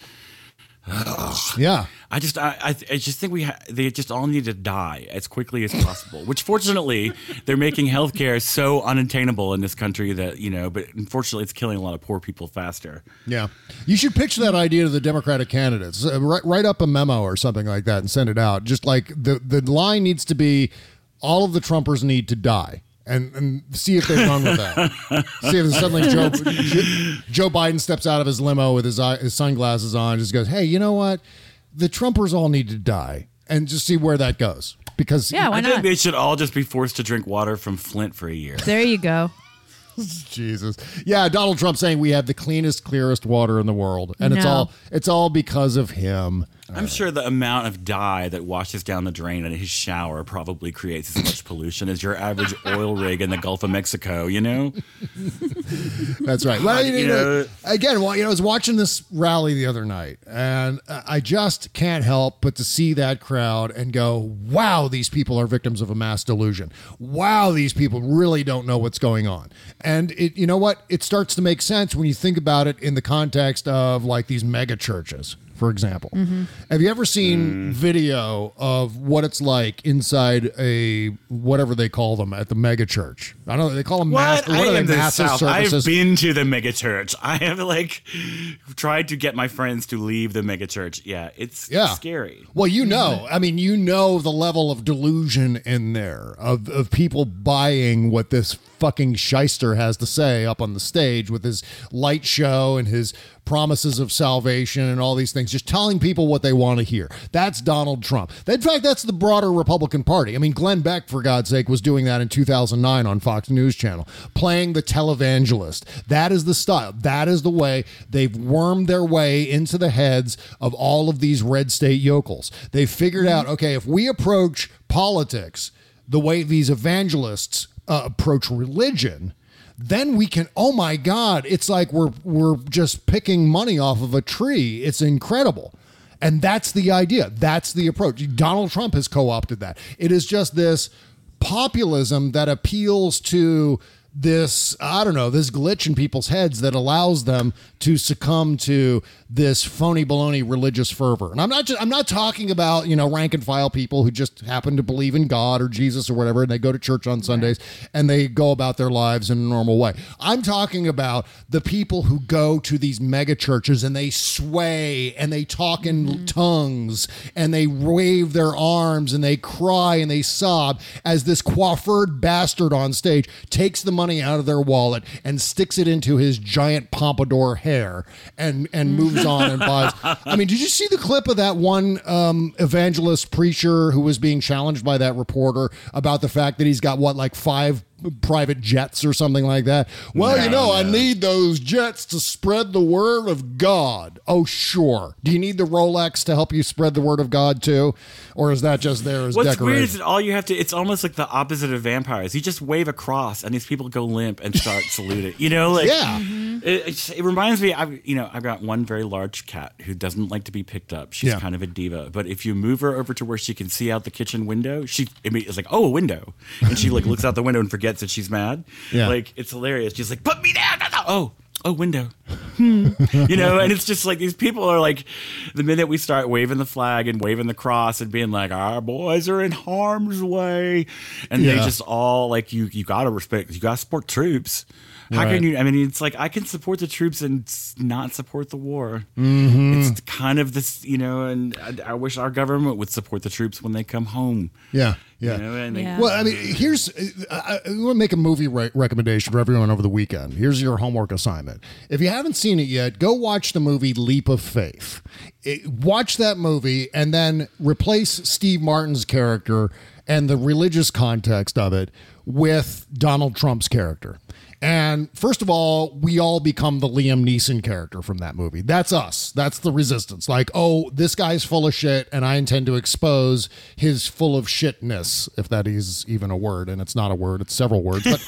Yeah. I just, I, I, I just think we, ha- they just all need to die as quickly as possible. Which, fortunately, they're making healthcare so unattainable in this country that you know. But unfortunately, it's killing a lot of poor people faster. Yeah. You should pitch that idea to the Democratic candidates. Uh, write, write up a memo or something like that and send it out. Just like the, the line needs to be, all of the Trumpers need to die. And, and see if they run with that. See if suddenly Joe, Joe Biden steps out of his limo with his, eye, his sunglasses on and just goes, hey, you know what? The Trumpers all need to die. And just see where that goes. Because Yeah, why I think not? they should all just be forced to drink water from Flint for a year. There you go. Jesus. Yeah, Donald Trump saying we have the cleanest, clearest water in the world. And it's No. all it's all because of him. I'm sure the amount of dye that washes down the drain in his shower probably creates as much pollution as your average oil rig in the Gulf of Mexico, you know? That's right. Well, you You know, know- again, well, you know, I was watching this rally the other night, and I just can't help but to see that crowd and go, wow, these people are victims of a mass delusion. Wow, these people really don't know what's going on. And it, you know what? It starts to make sense when you think about it in the context of like these mega churches. For example, Mm-hmm. have you ever seen video of what it's like inside a whatever they call them at the mega church? I don't know. They call them mass, What? what I are they, am the massive South. I've services? been to the megachurch. I have like tried to get my friends to leave the megachurch. Yeah, it's Yeah. scary. Well, you know, I mean, you know the level of delusion in there of, of people buying what this fucking shyster has to say up on the stage with his light show and his promises of salvation and all these things, just telling people what they want to hear. That's Donald Trump. In fact, that's the broader Republican Party. I mean, Glenn Beck, for God's sake, was doing that in two thousand nine on Fox News Channel, playing the televangelist. That is the style. That is the way they've wormed their way into the heads of all of these red state yokels. They've figured out, okay, if we approach politics the way these evangelists uh, approach religion, then we can, oh my God, it's like we're we're just picking money off of a tree. It's incredible. And that's the idea. That's the approach. Donald Trump has co-opted that. It is just this populism that appeals to this, I don't know, this glitch in people's heads that allows them to succumb to this phony baloney religious fervor. And I'm not just, I'm not talking about, you know, rank and file people who just happen to believe in God or Jesus or whatever, and they go to church on Sundays and they go about their lives in a normal way. I'm talking about the people who go to these mega churches and they sway and they talk in mm-hmm. tongues and they wave their arms and they cry and they sob as this coiffured bastard on stage takes the money out of their wallet and sticks it into his giant pompadour hair and and moves on and buys. I mean, did you see the clip of that one um, evangelist preacher who was being challenged by that reporter about the fact that he's got what, like five private jets or something like that? Well, no, you know, no. I need those jets to spread the word of God. Oh, sure. Do you need the Rolex to help you spread the word of God too? Or is that just there as What's decoration? What's weird is that all you have to, it's almost like the opposite of vampires. You just wave a cross and these people go limp and start saluting. You know, like, yeah. it, it, it reminds me, I've, you know, I've got one very large cat who doesn't like to be picked up. She's yeah. kind of a diva. But if you move her over to where she can see out the kitchen window, she it's like, oh, a window. And she like looks out the window and forgets that she's mad. Yeah. Like, it's hilarious. She's like, put me down. Oh, oh, window. Hmm. You know, and it's just like these people are like, the minute we start waving the flag and waving the cross and being like, our boys are in harm's way. And yeah. they just all like, you, you got to respect, you got to support troops. How right. can you, I mean, it's like, I can support the troops and not support the war. Mm-hmm. It's kind of this, you know, and I, I wish our government would support the troops when they come home. Yeah. Yeah. You know, and they, Yeah. Well, I mean, here's, I, I want to make a movie re- recommendation for everyone over the weekend. Here's your homework assignment. If you haven't seen it yet, go watch the movie Leap of Faith. It, watch that movie and then replace Steve Martin's character and the religious context of it with Donald Trump's character. And first of all, we all become the Liam Neeson character from that movie. That's us. That's the resistance. Like, oh, this guy's full of shit, and I intend to expose his full of shitness, if that is even a word. And it's not a word. It's several words. But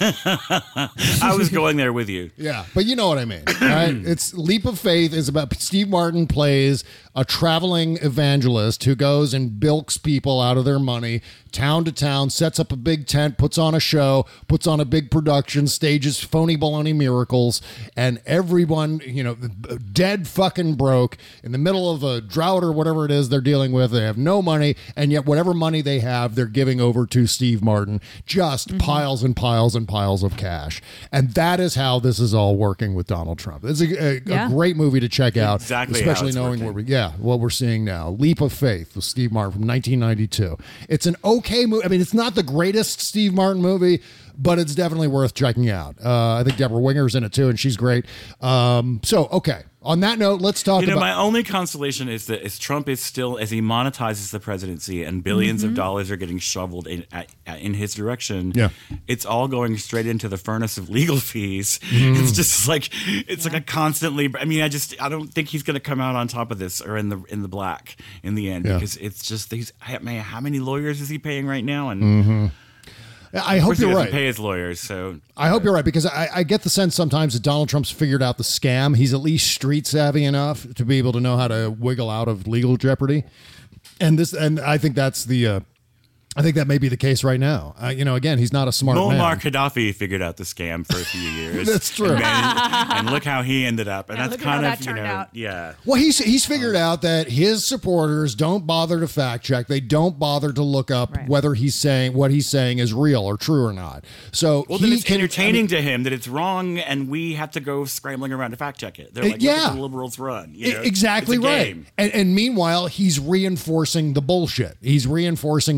I was going there with you. Yeah, but you know what I mean, right? It's Leap of Faith is about Steve Martin plays a traveling evangelist who goes and bilks people out of their money, town to town, sets up a big tent, puts on a show, puts on a big production, stages phony baloney miracles, and everyone, you know, dead fucking broke in the middle of a drought or whatever it is they're dealing with. They have no money, and yet whatever money they have, they're giving over to Steve Martin. Just mm-hmm. piles and piles and piles of cash. And that is how this is all working with Donald Trump. It's a, a, yeah. a great movie to check out, exactly especially knowing working. what we, yeah, what we're seeing now. Leap of Faith with Steve Martin from nineteen ninety-two. It's an okay movie. I mean, it's not the greatest Steve Martin movie, but it's definitely worth checking out. Uh, I think Deborah Winger's in it too, and she's great. Um, so, okay. On that note, let's talk you know, about... my only consolation is that as Trump is still, as he monetizes the presidency and billions mm-hmm. of dollars are getting shoveled in, at, in his direction, yeah. it's all going straight into the furnace of legal fees. Mm. It's just like, it's yeah. like a constantly, I mean, I just, I don't think he's going to come out on top of this or in the in the black in the end, yeah. because it's just, these. I mean, how many lawyers is he paying right now? And mm-hmm. I hope you're right. Pay his lawyers, so I hope you're right, because I, I get the sense sometimes that Donald Trump's figured out the scam. He's at least street savvy enough to be able to know how to wiggle out of legal jeopardy, and this, and I think that's the. Uh, I think that may be the case right now. Uh, you know, again, he's not a smart Muammar man. Gaddafi figured out the scam for a few years. That's true. And, managed, and look how he ended up. And yeah, that's kind of, that you know, out. yeah. Well, he's he's figured out that his supporters don't bother to fact check. They don't bother to look up right. whether he's saying what he's saying is real or true or not. So well, he then it's can, entertaining I mean, to him that it's wrong, and we have to go scrambling around to fact check it. They're like, yeah. look at the liberals run. You know? Exactly it's a right. game. And, and meanwhile, he's reinforcing the bullshit. He's reinforcing with them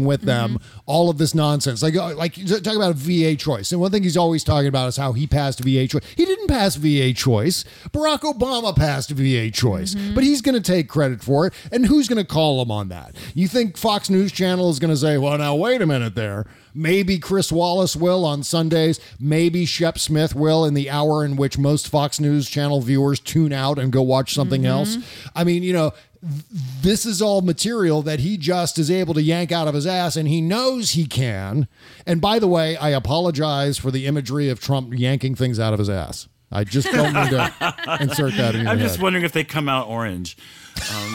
them all of this nonsense. Like, like talk about V A choice. And one thing he's always talking about is how he passed V A choice. He didn't pass V A choice. Barack Obama passed V A choice, mm-hmm. but he's going to take credit for it. And who's going to call him on that? You think Fox News Channel is going to say, well, now, wait a minute there. Maybe Chris Wallace will on Sundays. Maybe Shep Smith will in the hour in which most Fox News Channel viewers tune out and go watch something mm-hmm. else. I mean, you know, th- this is all material that he just is able to yank out of his ass, and he knows he can. And by the way, I apologize for the imagery of Trump yanking things out of his ass. I just don't need to insert that in your I'm head. just wondering if they come out orange. Um,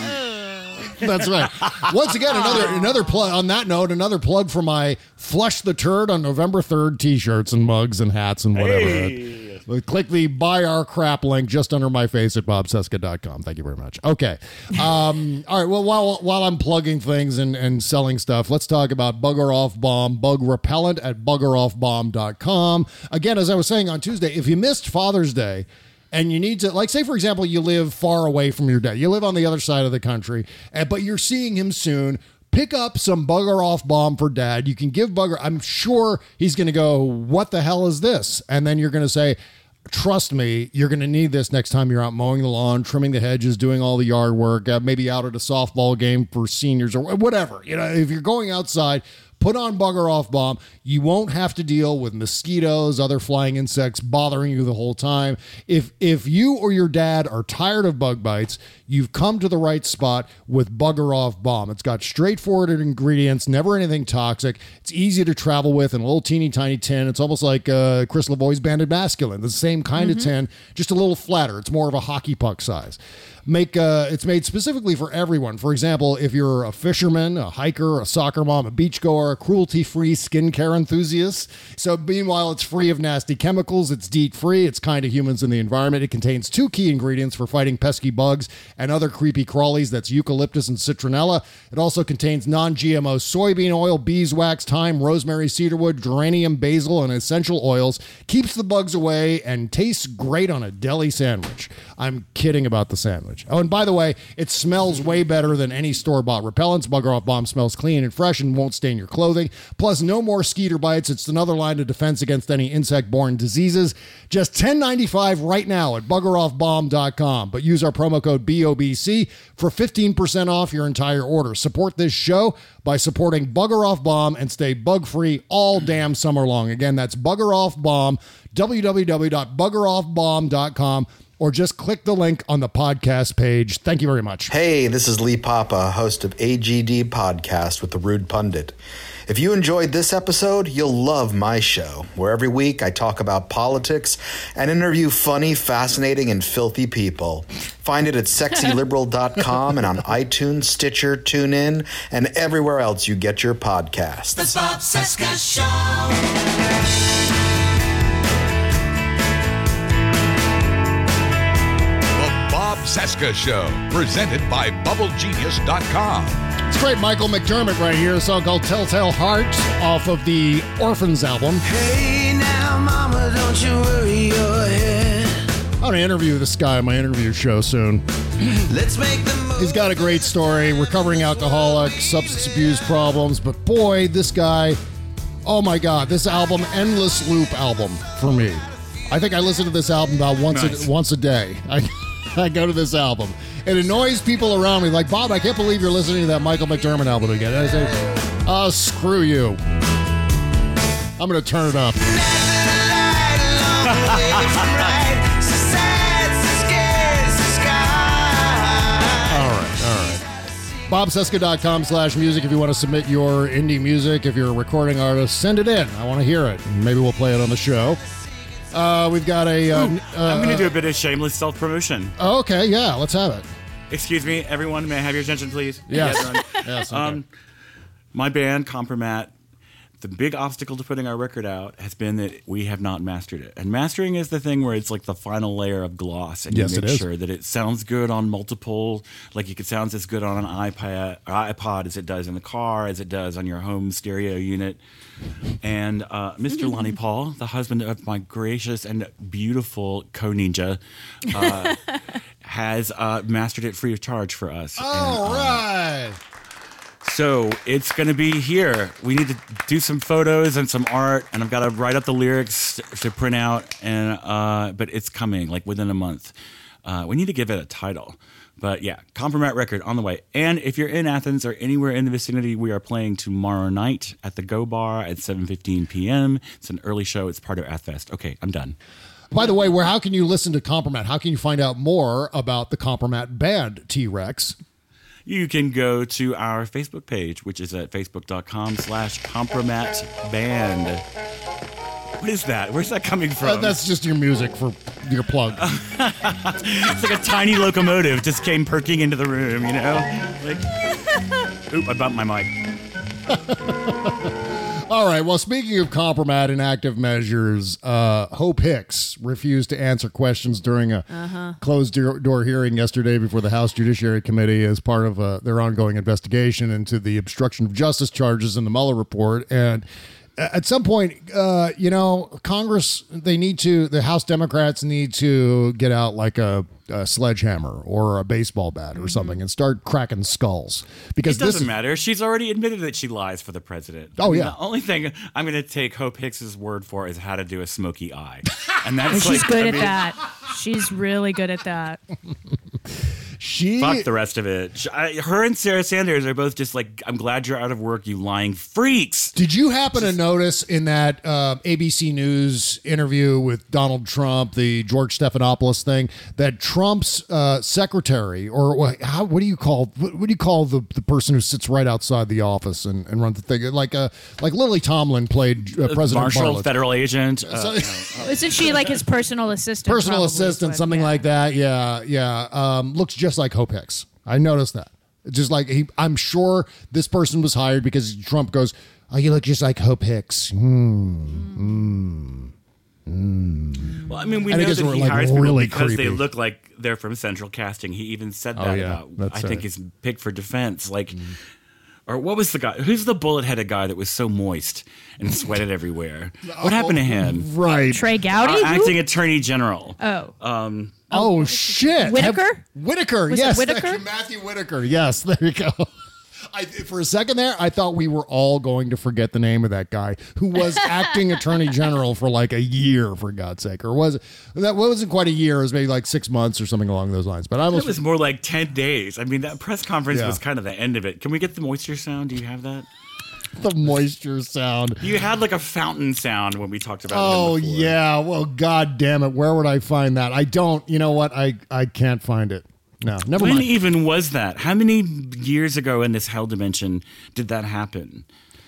That's right. Once again, another another plug. On that note, another plug for my Flush the Turd on November third T-shirts and mugs and hats and whatever. Hey. Click the buy our crap link just under my face at bob cesca dot com. Thank you very much. Okay. Um, all right. Well, while while I'm plugging things and, and selling stuff, let's talk about Bugger Off Bomb, bug repellent at bugger off bomb dot com. Again, as I was saying on Tuesday, if you missed Father's Day, and you need to, like, say, for example, you live far away from your dad. You live on the other side of the country, but you're seeing him soon. Pick up some Bugger Off Bomb for Dad. You can give Bugger, I'm sure he's going to go, what the hell is this? And then you're going to say, trust me, you're going to need this next time you're out mowing the lawn, trimming the hedges, doing all the yard work, uh, maybe out at a softball game for seniors or whatever. You know, if you're going outside, put on Bugger Off Bomb. You won't have to deal with mosquitoes, other flying insects bothering you the whole time. If if you or your dad are tired of bug bites, you've come to the right spot with Bugger Off Bomb. It's got straightforward ingredients, never anything toxic. It's easy to travel with in a little teeny tiny tin. It's almost like uh, Chris Lavoie's Banded Masculine. The same kind mm-hmm. of tin, just a little flatter. It's more of a hockey puck size. Make uh, it's made specifically for everyone. For example, if you're a fisherman, a hiker, a soccer mom, a beachgoer, a cruelty-free skincare enthusiast. So meanwhile, it's free of nasty chemicals. It's DEET-free. It's kind to humans and the environment. It contains two key ingredients for fighting pesky bugs and other creepy crawlies. That's eucalyptus and citronella. It also contains non-G M O soybean oil, beeswax, thyme, rosemary, cedarwood, geranium, basil, and essential oils. Keeps the bugs away and tastes great on a deli sandwich. I'm kidding about the sandwich. Oh, and by the way, it smells way better than any store-bought repellents. Bugger Off Bomb smells clean and fresh and won't stain your clothing. Plus, no more skeeter bites. It's another line of defense against any insect-borne diseases. Just ten dollars and ninety-five cents right now at bugger off bomb dot com. But use our promo code B O B C for fifteen percent off your entire order. Support this show by supporting Bugger Off Bomb and stay bug-free all damn summer long. Again, that's Bugger Off Bomb, w w w dot bugger off bomb dot com. Or just click the link on the podcast page. Thank you very much. Hey, this is Lee Papa, host of A G D Podcast with the Rude Pundit. If you enjoyed this episode, you'll love my show, where every week I talk about politics and interview funny, fascinating, and filthy people. Find it at sexy liberal dot com and on iTunes, Stitcher, TuneIn, and everywhere else you get your podcasts. The Bob Cesca Show. Cesca Show, presented by bubble genius dot com. It's great Michael McDermott right here, a song called Telltale Heart off of the Orphans album. Hey now, mama, don't you worry your head. I'm going to interview this guy on my interview show soon. Let's make the most. He's got a great story, recovering alcoholic, substance abuse problems, but boy, this guy, oh my God, this album, Endless Loop album for me. I think I listen to this album about once nice. a, once a day. I I go to this album. It annoys people around me. Like, Bob, I can't believe you're listening to that Michael McDermott album again. And I say, oh, screw you. I'm going to turn it up. all right, all right. bob cesca dot com slash music if you want to submit your indie music. If you're a recording artist, send it in. I want to hear it. Maybe we'll play it on the show. Uh, we've got a... Uh, Ooh, uh, I'm going to do a bit of shameless self-promotion. Oh, okay, yeah, let's have it. Excuse me, everyone, may I have your attention, please? Yes. yes okay. um, my band, Compromat, the big obstacle to putting our record out has been that we have not mastered it. And mastering is the thing where it's like the final layer of gloss, and yes, you make it is. sure that it sounds good on multiple, like it sounds as good on an iPad, iPod as it does in the car, as it does on your home stereo unit. And uh, Mister Lonnie Paul, the husband of my gracious and beautiful co-ninja, uh, has uh, mastered it free of charge for us. All and, right. Uh, So it's going to be here. We need to do some photos and some art, and I've got to write up the lyrics to print out. And uh, but it's coming like within a month. Uh, we need to give it a title. But yeah, Compromat record on the way. And if you're in Athens or anywhere in the vicinity, we are playing tomorrow night at the Go Bar at seven fifteen p.m. It's an early show. It's part of Athfest. Okay, I'm done. By the way, where how can you listen to Compromat? How can you find out more about the Compromat band, T-Rex? You can go to our Facebook page, which is at facebook.com slash compromat band. What is that? Where's that coming from? Uh, that's just your music for your plug. It's like a tiny locomotive just came perking into the room, you know? Like, oop, I bumped my mic. All right. Well, speaking of Compromat and active measures, uh, Hope Hicks refused to answer questions during a uh-huh. closed door hearing yesterday before the House Judiciary Committee as part of uh, their ongoing investigation into the obstruction of justice charges in the Mueller report. And at some point, uh, you know, Congress, they need to, the House Democrats need to get out like a, a sledgehammer or a baseball bat or mm-hmm. something and start cracking skulls. Because it doesn't this, matter. She's already admitted that she lies for the president. Oh, I mean, yeah. The only thing I'm going to take Hope Hicks's word for is how to do a smoky eye. And that's she's like, good I at mean, that. She's really good at that. She Fuck the rest of it. She, I, her and Sarah Sanders are both just like, I'm glad you're out of work, you lying freaks. Did you happen just, to notice in that uh, A B C News interview with Donald Trump, the George Stephanopoulos thing, that Trump's uh, secretary, or what, how, what do you call what, what do you call the, the person who sits right outside the office and, and runs the thing? Like uh, like Lily Tomlin played uh, President Marshall, Bartlett. federal agent. Uh, so, no. Isn't she like his personal assistant? Personal probably, assistant, but, something yeah. like that. Yeah, yeah. Um, looks just like Hope Hicks. I noticed that. Just like he, I'm sure this person was hired because Trump goes, "Oh, you look just like Hope Hicks." Mm, mm, mm. Well, I mean, we and know that he like hires people really because creepy. they look like they're from Central Casting. He even said that Oh, yeah, about. that's I right. think he's picked for defense. Like, mm. or what was the guy? Who's the bullet-headed guad that was so moist and sweated everywhere? What happened to him? Right, Trey Gowdy, uh, acting attorney general. Oh, um. Oh, shit. Whitaker? Have, Whitaker, Was yes. it Whitaker? Thank you, Matthew Whitaker. Yes, there you go. I, for a second there, I thought we were all going to forget the name of that guy who was acting attorney general for like a year, for God's sake. Or was it? That wasn't quite a year. It was maybe like six months or something along those lines. But I almost, It was more like ten days. I mean, that press conference Yeah. was kind of the end of it. Can we get the moisture sound? Do you have that? The moisture sound. You had like a fountain sound when we talked about Oh, him before. yeah. Well, God damn it. Where would I find that? I don't. You know what? I, I can't find it. No, never when mind. even was that? How many years ago in this hell dimension did that happen?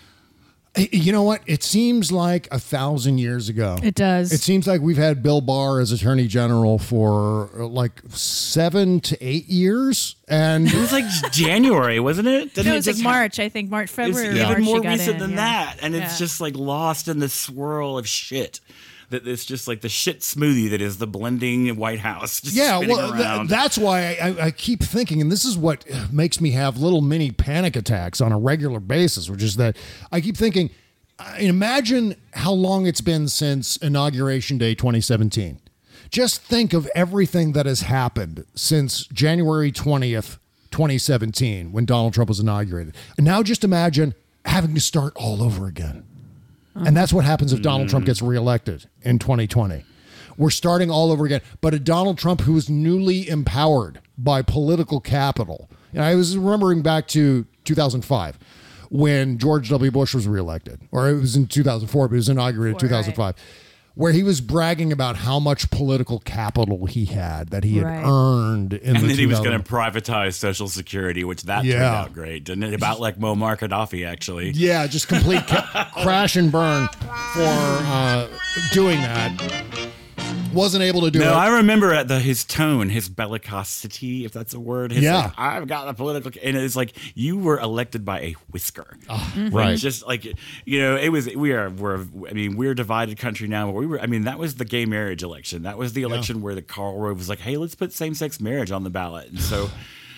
You know what? It seems like a thousand years ago. It does. It seems like we've had Bill Barr as Attorney General for uh, like seven to eight years. And it was like January, wasn't it? Didn't no, it was it like just March, I think. March, February. It's or even March more she got recent in, than yeah. that. And it's Yeah. just like lost in the swirl of shit. That it's just like the shit smoothie that is the blending White House. Just yeah, spinning well, th- around. that's why I, I keep thinking, and this is what makes me have little mini panic attacks on a regular basis, which is that I keep thinking, I- imagine how long it's been since Inauguration Day twenty seventeen. Just think of everything that has happened since January twentieth, twenty seventeen, when Donald Trump was inaugurated. And now just imagine having to start all over again. And that's what happens if Donald Trump gets reelected in twenty twenty. We're starting all over again. But a Donald Trump who is newly empowered by political capital. And I was remembering back to two thousand five when George W. Bush was reelected. Or it was in two thousand four, but it was inaugurated in two thousand five. Where he was bragging about how much political capital he had, that he had Right. earned in and the then he was two thousand going to privatize Social Security, which that Yeah. turned out great, didn't it? About like Muammar Gaddafi, actually. Yeah, just complete ca- crash and burn for uh, doing that. Wasn't able to do no, it. I remember at the his tone, his bellicosity, if that's a word. His, Yeah. like, I've got the political, and it's like you were elected by a whisker, Mhm. Like, Right. Just like you know, it was. We are. We're. I mean, we're a divided country now. But we were. I mean, that was the gay marriage election. That was the election where the Karl Rove was like, "Hey, let's put same sex marriage on the ballot." And so.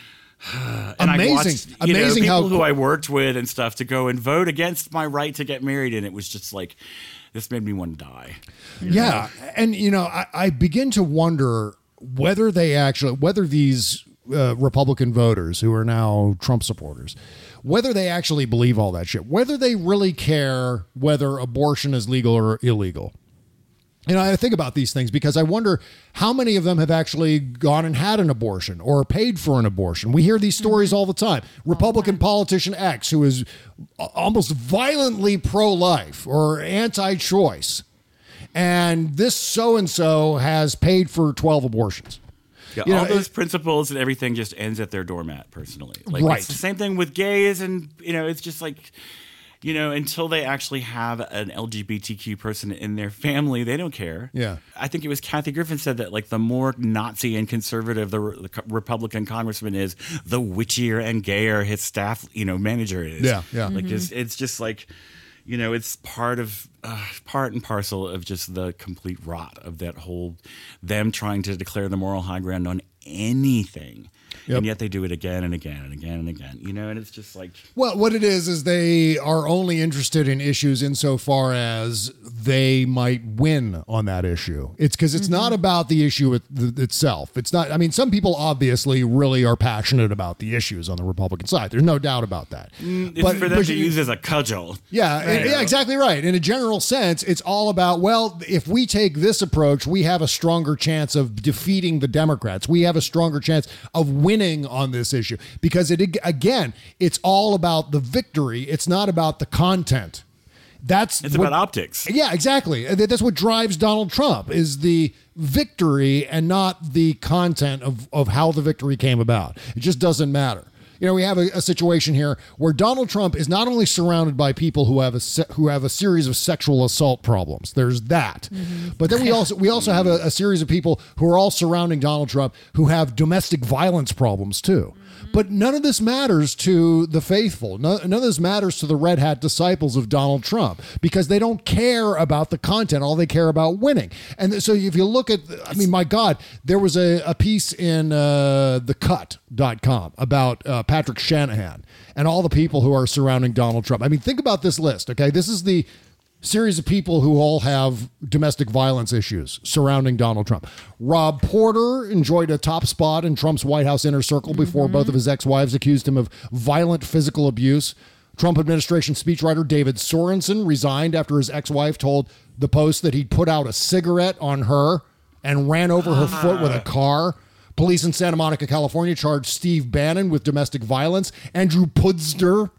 And Amazing. I watched, you Amazing know, people how- who I worked with and stuff to go and vote against my right to get married, and it was just like, this made me want to die. Yeah. And, you know, I, I begin to wonder whether they actually, whether these uh, Republican voters who are now Trump supporters, whether they actually believe all that shit, whether they really care whether abortion is legal or illegal. You know, I think about these things because I wonder how many of them have actually gone and had an abortion or paid for an abortion. We hear these stories all the time. Republican politician X, who is almost violently pro-life or anti-choice, and this so-and-so has paid for twelve abortions. Yeah, You all know, those it- principles and everything just ends at their doormat, personally. Like, Right. It's the same thing with gays, and, you know, it's just like, you know, until they actually have an L G B T Q person in their family, they don't care. Yeah. I think it was Kathy Griffin said that, like, the more Nazi and conservative the, the Republican congressman is, the witchier and gayer his staff, you know, manager is. Yeah, yeah. Like, Mhm. it's, it's just like, you know, it's part of, uh, part and parcel of just the complete rot of that whole, them trying to declare the moral high ground on anything. Yep. And yet they do it again and again and again and again, you know, and it's just like, Well, what it is is they are only interested in issues insofar as they might win on that issue. It's because it's not about the issue it, th- itself. It's not. I mean, some people obviously really are passionate about the issues on the Republican side. There's no doubt about that. mm, it's for them to use as a cudgel. Yeah, Right. yeah, exactly right. In a general sense, it's all about, well, if we take this approach, we have a stronger chance of defeating the Democrats. We have a stronger chance of winning on this issue because it again, it's all about the victory. It's not about the content. That's It's what- about optics. Yeah, exactly. That's what drives Donald Trump is the victory and not the content of, of how the victory came about. It just doesn't matter. You know, we have a, a situation here where Donald Trump is not only surrounded by people who have a se- who have a series of sexual assault problems. There's that, but then we also we also have a, a series of people who are all surrounding Donald Trump who have domestic violence problems too. But none of this matters to the faithful. No, none of this matters to the red hat disciples of Donald Trump because they don't care about the content. All they care about winning. And so if you look at, I mean, my God, there was a, a piece in uh, the cut dot com about uh, Patrick Shanahan and all the people who are surrounding Donald Trump. I mean, think about this list, okay? This is the series of people who all have domestic violence issues surrounding Donald Trump. Rob Porter enjoyed a top spot in Trump's White House inner circle before both of his ex-wives accused him of violent physical abuse. Trump administration speechwriter David Sorensen resigned after his ex-wife told the Post that he'd put out a cigarette on her and ran over her foot with a car. Police in Santa Monica, California charged Steve Bannon with domestic violence. Andrew Pudster,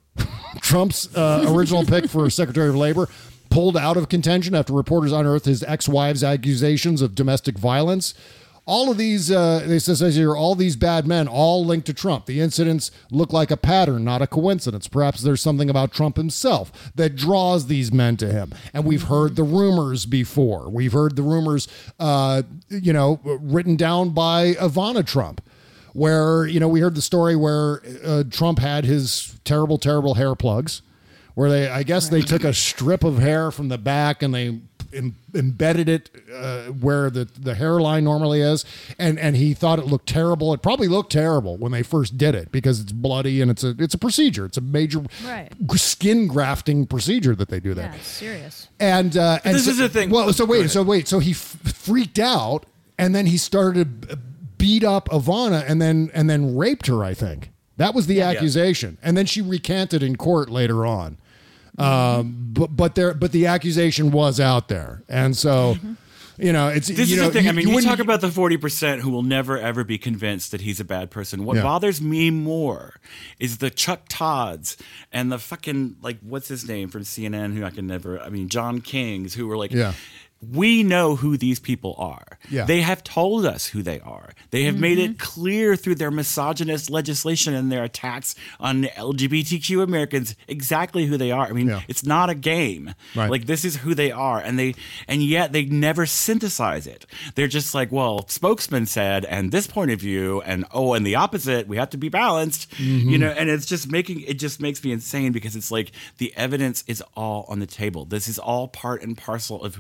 Trump's uh, original pick for Secretary of Labor, pulled out of contention after reporters unearthed his ex-wife's accusations of domestic violence. All of these, uh, they says here, all these bad men, all linked to Trump. The incidents look like a pattern, not a coincidence. Perhaps there's something about Trump himself that draws these men to him. And we've heard the rumors before. We've heard the rumors, uh, you know, written down by Ivana Trump, where, you know, we heard the story where uh, Trump had his terrible, terrible hair plugs, where they, I guess they took a strip of hair from the back and they em- embedded it uh, where the, the hairline normally is. And, and he thought it looked terrible. It probably looked terrible when they first did it because it's bloody and it's a, it's a procedure. It's a major Right. skin grafting procedure that they do there. Yeah, it's serious. And, uh, and this so, is the thing. Well, so Go wait, ahead. so wait, so he f- freaked out and then he started to beat up Ivana and then and then raped her, I think. That was the Yeah. accusation. And then she recanted in court later on. Um, but but there but the accusation was out there. And so you know, it's This you is know, the thing. I mean, you, wouldn't- talk about the forty percent who will never, ever be convinced that he's a bad person. What Yeah. bothers me more is the Chuck Todds and the fucking, like, what's his name from C N N, who I can never, I mean, John Kings, who were like, Yeah. we know who these people are. Yeah. They have told us who they are. They have made it clear through their misogynist legislation and their attacks on L G B T Q Americans exactly who they are. I mean, Yeah. it's not a game. Right. Like, this is who they are. And they and yet they never synthesize it. They're just like, well, spokesman said, and this point of view, and oh, and the opposite, we have to be balanced. Mm-hmm. You know, and it's just making it just makes me insane because it's like the evidence is all on the table. This is all part and parcel of who they are.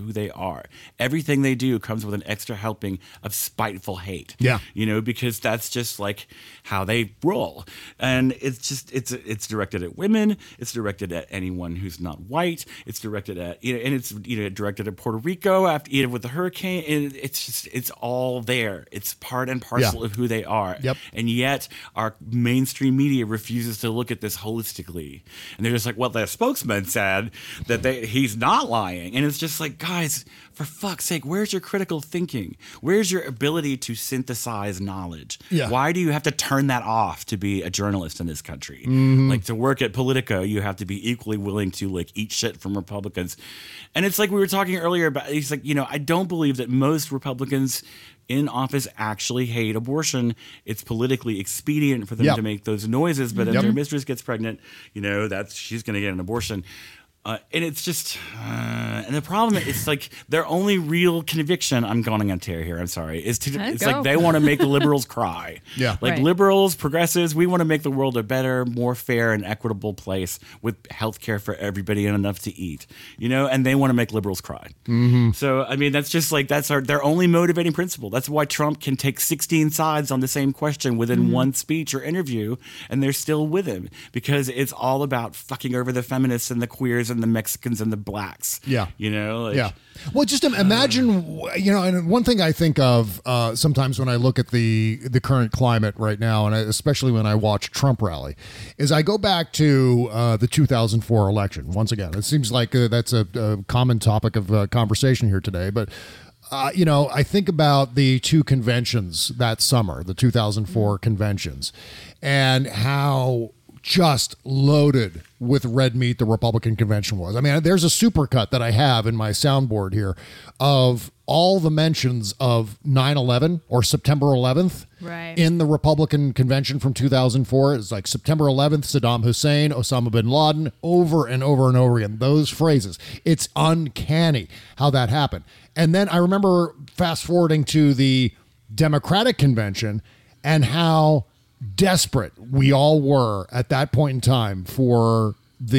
are. Everything they do comes with an extra helping of spiteful hate. Yeah. You know, because that's just like how they roll. And it's just, it's it's directed at women. It's directed at anyone who's not white. It's directed at, you know, and it's, you know, directed at Puerto Rico after, you know, with the hurricane. And it's just, it's all there. It's part and parcel Yeah. of who they are. Yep. And yet our mainstream media refuses to look at this holistically. And they're just like, well, the spokesman said that they, he's not lying. And it's just like, guys, for fuck's sake, where's your critical thinking? Where's your ability to synthesize knowledge? Yeah. Why do you have to turn that off to be a journalist in this country? Mhm. Like, to work at Politico, you have to be equally willing to like eat shit from Republicans. And it's like we were talking earlier about, it's like, you know, I don't believe that most Republicans in office actually hate abortion. It's politically expedient for them Yep. to make those noises, but if Yep. their mistress gets pregnant, you know, that's, she's going to get an abortion. Uh, and it's just, uh, and the problem is, like, their only real conviction, I'm going on tear here, I'm sorry, is to, Let's it's go. like they want to make liberals cry. Yeah. Like Right. liberals, progressives, we want to make the world a better, more fair and equitable place with health care for everybody and enough to eat, you know, and they want to make liberals cry. Mm-hmm. So, I mean, that's just like, that's our, their only motivating principle. That's why Trump can take sixteen sides on the same question within Mm-hmm. one speech or interview, and they're still with him because it's all about fucking over the feminists and the queers and the Mexicans and the blacks. Yeah. You know? Like, Yeah. Well, just im- imagine, you know, and one thing I think of uh, sometimes when I look at the the current climate right now, and I, especially when I watch Trump rally, is I go back to uh, the two thousand four election. Once again, it seems like uh, that's a, a common topic of uh, conversation here today, but Uh, you know, I think about the two conventions that summer, the two thousand four conventions, and how just loaded with red meat the Republican convention was. I mean, there's a supercut that I have in my soundboard here of all the mentions of nine eleven or September eleventh Right. in the Republican convention from two thousand four. It's like September eleventh, Saddam Hussein, Osama bin Laden, over and over and over again. Those phrases. It's uncanny how that happened. And then I remember fast forwarding to the Democratic convention and how desperate we all were at that point in time for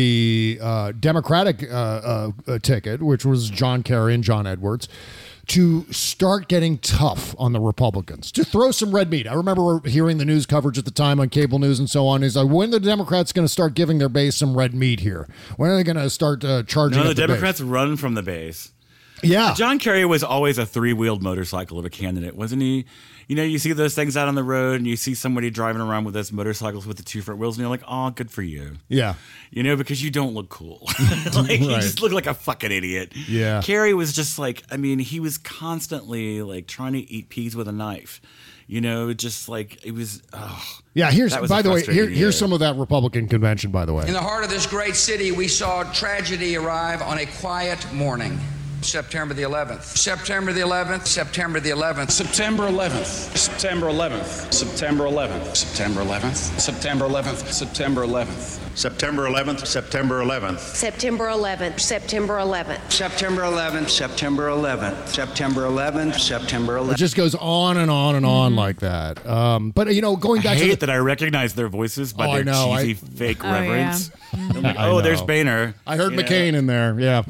the uh, Democratic uh, uh, uh, ticket, which was John Kerry and John Edwards, to start getting tough on the Republicans, to throw some red meat. I remember hearing the news coverage at the time on cable news and so on. Is like, when are the Democrats going to start giving their base some red meat here? When are they going to start uh, charging? No, the up the Democrats base? run from the base. Yeah. John Kerry was always a three-wheeled motorcycle of a candidate, wasn't he? You know, you see those things out on the road and you see somebody driving around with those motorcycles with the two front wheels and you're like, oh, good for you. Yeah. You know, because you don't look cool. Like, you Right. just look like a fucking idiot. Yeah. Kerry was just like, I mean, he was constantly like trying to eat peas with a knife. You know, just like it was. Oh, Yeah, here's, that was by a the way, here, frustrating here's year. some of that Republican convention, by the way. In the heart of this great city, we saw tragedy arrive on a quiet morning. September the eleventh. September the eleventh. September the eleventh. September eleventh. September eleventh. September eleventh. September eleventh. September eleventh. September eleventh. September eleventh. September eleventh. September eleventh. September eleventh. September eleventh. September eleventh. September eleventh. September It eleventh. just goes on and on and on like that. Um, but, you know, going I back hate to the, that I recognize their voices by Oh, I their know, I- cheesy fake Oh, reverence. yeah. I'm like, I oh, there's know. Boehner. I heard You know? McCain in there. Yeah.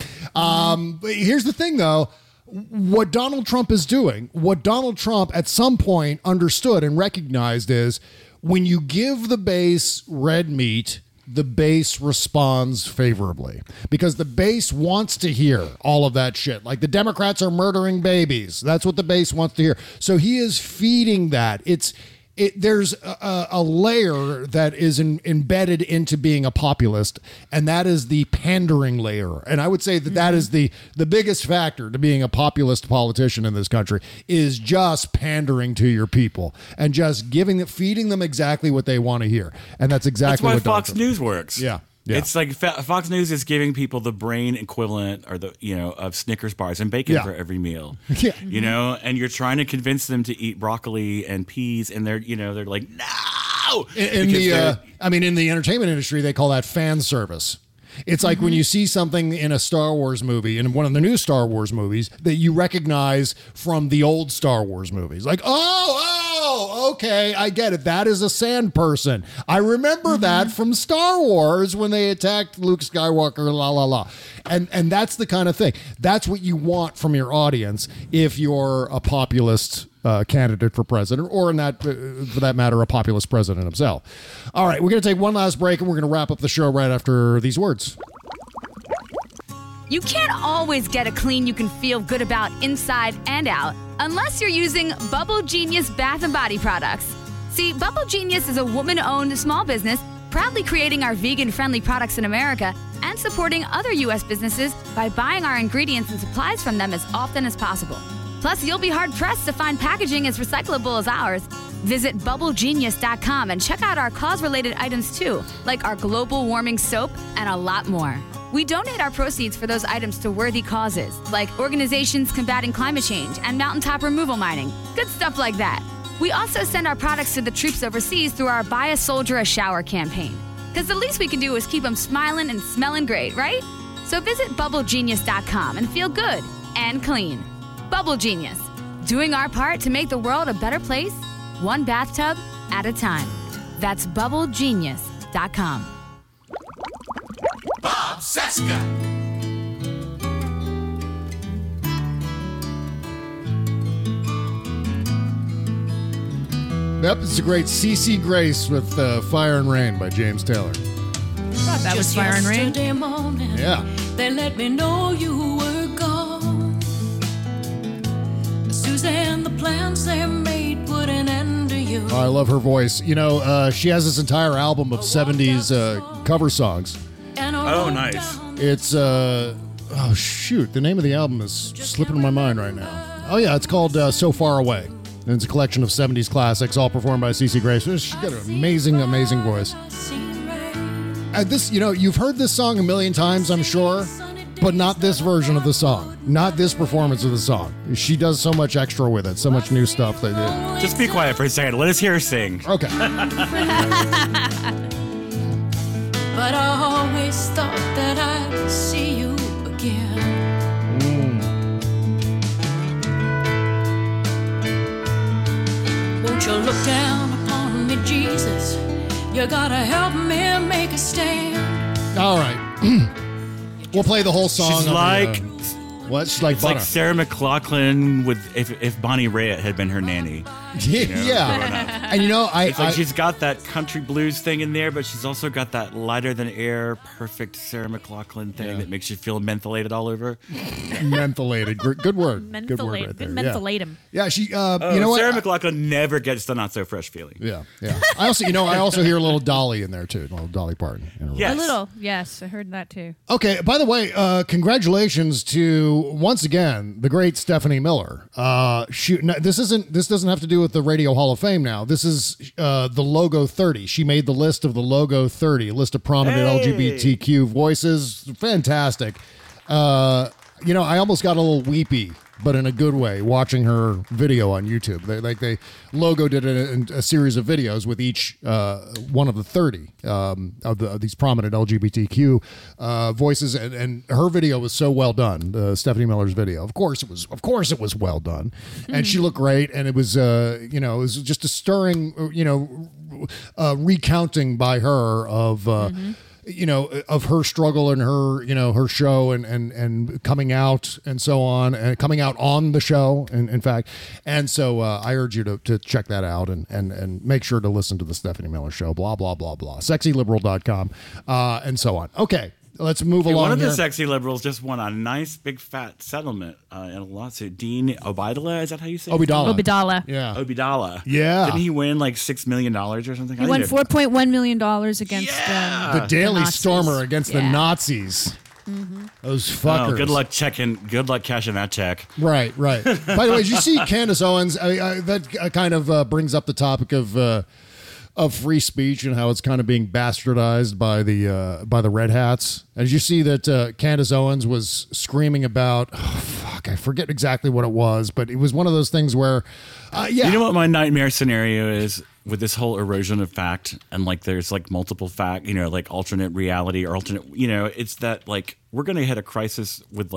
Um, but here's the thing, though. What Donald Trump is doing, what Donald Trump at some point understood and recognized is when you give the base red meat, the base responds favorably because the base wants to hear all of that shit. Like the Democrats are murdering babies. That's what the base wants to hear. So he is feeding that. It's It, there's a, a layer that is in, embedded into being a populist, and that is the pandering layer. And I would say that that is the, the biggest factor to being a populist politician in this country is just pandering to your people and just giving it, feeding them exactly what they want to hear. And that's exactly That's why what Donald Fox Trump- News works. Yeah. Yeah. It's like Fa- Fox News is giving people the brain equivalent or the, you know, of Snickers bars and bacon Yeah. for every meal. Yeah. You know, and you're trying to convince them to eat broccoli and peas and they're, you know, they're like, no. In, in Because the, uh, they're- I mean, in the entertainment industry, they call that fan service. It's like when you see something in a Star Wars movie, in one of the new Star Wars movies, that you recognize from the old Star Wars movies. Like, oh, oh, Oh, okay, I get it. That is a sand person. I remember mm-hmm. that from Star Wars when they attacked Luke Skywalker, la, la, la. And, and that's the kind of thing. That's what you want from your audience if you're a populist uh, candidate for president, or in that, uh, for that matter, a populist president himself. All right, we're going to take one last break, and we're going to wrap up the show right after these words. You can't always get a clean you can feel good about inside and out unless you're using Bubble Genius Bath and Body products. See, Bubble Genius is a woman-owned small business proudly creating our vegan-friendly products in America and supporting other U S businesses by buying our ingredients and supplies from them as often as possible. Plus, you'll be hard-pressed to find packaging as recyclable as ours. Visit bubble genius dot com and check out our cause-related items too, like our global warming soap and a lot more. We donate our proceeds for those items to worthy causes, like organizations combating climate change and mountaintop removal mining. Good stuff like that. We also send our products to the troops overseas through our Buy a Soldier a Shower campaign. Because the least we can do is keep them smiling and smelling great, right? So visit bubble genius dot com and feel good and clean. Bubble Genius, doing our part to make the world a better place, one bathtub at a time. That's bubble genius dot com. Bob Cesca. Yep, it's a great C C Grace with uh, Fire and Rain by James Taylor. I thought that was Fire and Rain. Morning, yeah. They let me know you were gone. Susan, the plans they made put an end to you. Oh, I love her voice. You know, uh, she has this entire album of seventies uh, cover songs. Oh, nice. It's, uh, oh, shoot. The name of the album is slipping my mind right now. Oh, yeah, it's called uh, So Far Away. And it's a collection of seventies classics, all performed by C C Grace. She's got an amazing, amazing voice. Uh, this, you know, you've heard this song a million times, I'm sure, but not this version of the song. Not this performance of the song. She does so much extra with it, so much new stuff. They did. Just be quiet for a second. Let us hear her sing. Okay. But I always thought that I'd see you again. Mm. Won't you look down upon me, Jesus? You gotta help me make a stand. All right. We'll play the whole song. She's the, like... Uh, what? She's like it's butter. like Sarah McLachlan with if if Bonnie Raitt had been her nanny. You know, yeah. And you know, I it's like I, she's got that country blues thing in there, but she's also got that lighter than air, perfect Sarah McLachlan thing yeah. that makes you feel mentholated all over. Mentholated, good, good word. Mentholated, good word right there. Mentholate him. Yeah. yeah, she. Uh, oh, you know Sarah what? McLachlan never gets the not so fresh feeling. Yeah, yeah. I also, you know, I also hear a little Dolly in there too, a little Dolly Parton. Yes. A little, yes, I heard that too. Okay. By the way, uh, congratulations to once again the great Stephanie Miller. Uh, shoot, no, this isn't. This doesn't have to do with the Radio Hall of Fame now. This is uh, the Logo thirty. She made the list of the Logo thirty, a list of prominent hey. L G B T Q voices. Fantastic. Uh, you know, I almost got a little weepy, but in a good way, watching her video on YouTube. They, like they, Logo did a, a series of videos with each uh, one of the thirty um, of, the, of these prominent L G B T Q uh, voices, and, and her video was so well done. Uh, Stephanie Miller's video, of course it was. Of course it was well done, mm-hmm. and she looked great. And it was, uh, you know, it was just a stirring, you know, uh, recounting by her of. Uh, mm-hmm. you know, of her struggle and her, you know, her show and, and, and coming out and so on and coming out on the show. In, in fact. And so uh, I urge you to, to check that out and, and, and make sure to listen to the Stephanie Miller Show, blah, blah, blah, blah, sexy liberal dot com uh, and so on. Okay. Let's move hey, along. One of here. the sexy liberals just won a nice big fat settlement uh, in a lawsuit. Dean Obeidallah, is that how you say it? Obeidallah. Obeidallah. Yeah. Obeidallah. Yeah. Didn't he win like six million dollars or something? He won four point one million dollars against yeah. um, the Daily the Stormer against yeah. the Nazis. Mm-hmm. Those fuckers. Oh, good luck checking. Good luck cashing that check. Right, right. By the way, did you see Candace Owens? I, I, that kind of uh, brings up the topic of uh, of free speech and how it's kind of being bastardized by the uh, by the Red Hats. And did you see that uh, Candace Owens was screaming about? Oh, fuck, I forget exactly what it was, but it was one of those things where, uh, yeah. You know what my nightmare scenario is with this whole erosion of fact, and like there's like multiple fact, you know, like alternate reality or alternate, you know, it's that like we're going to hit a crisis with like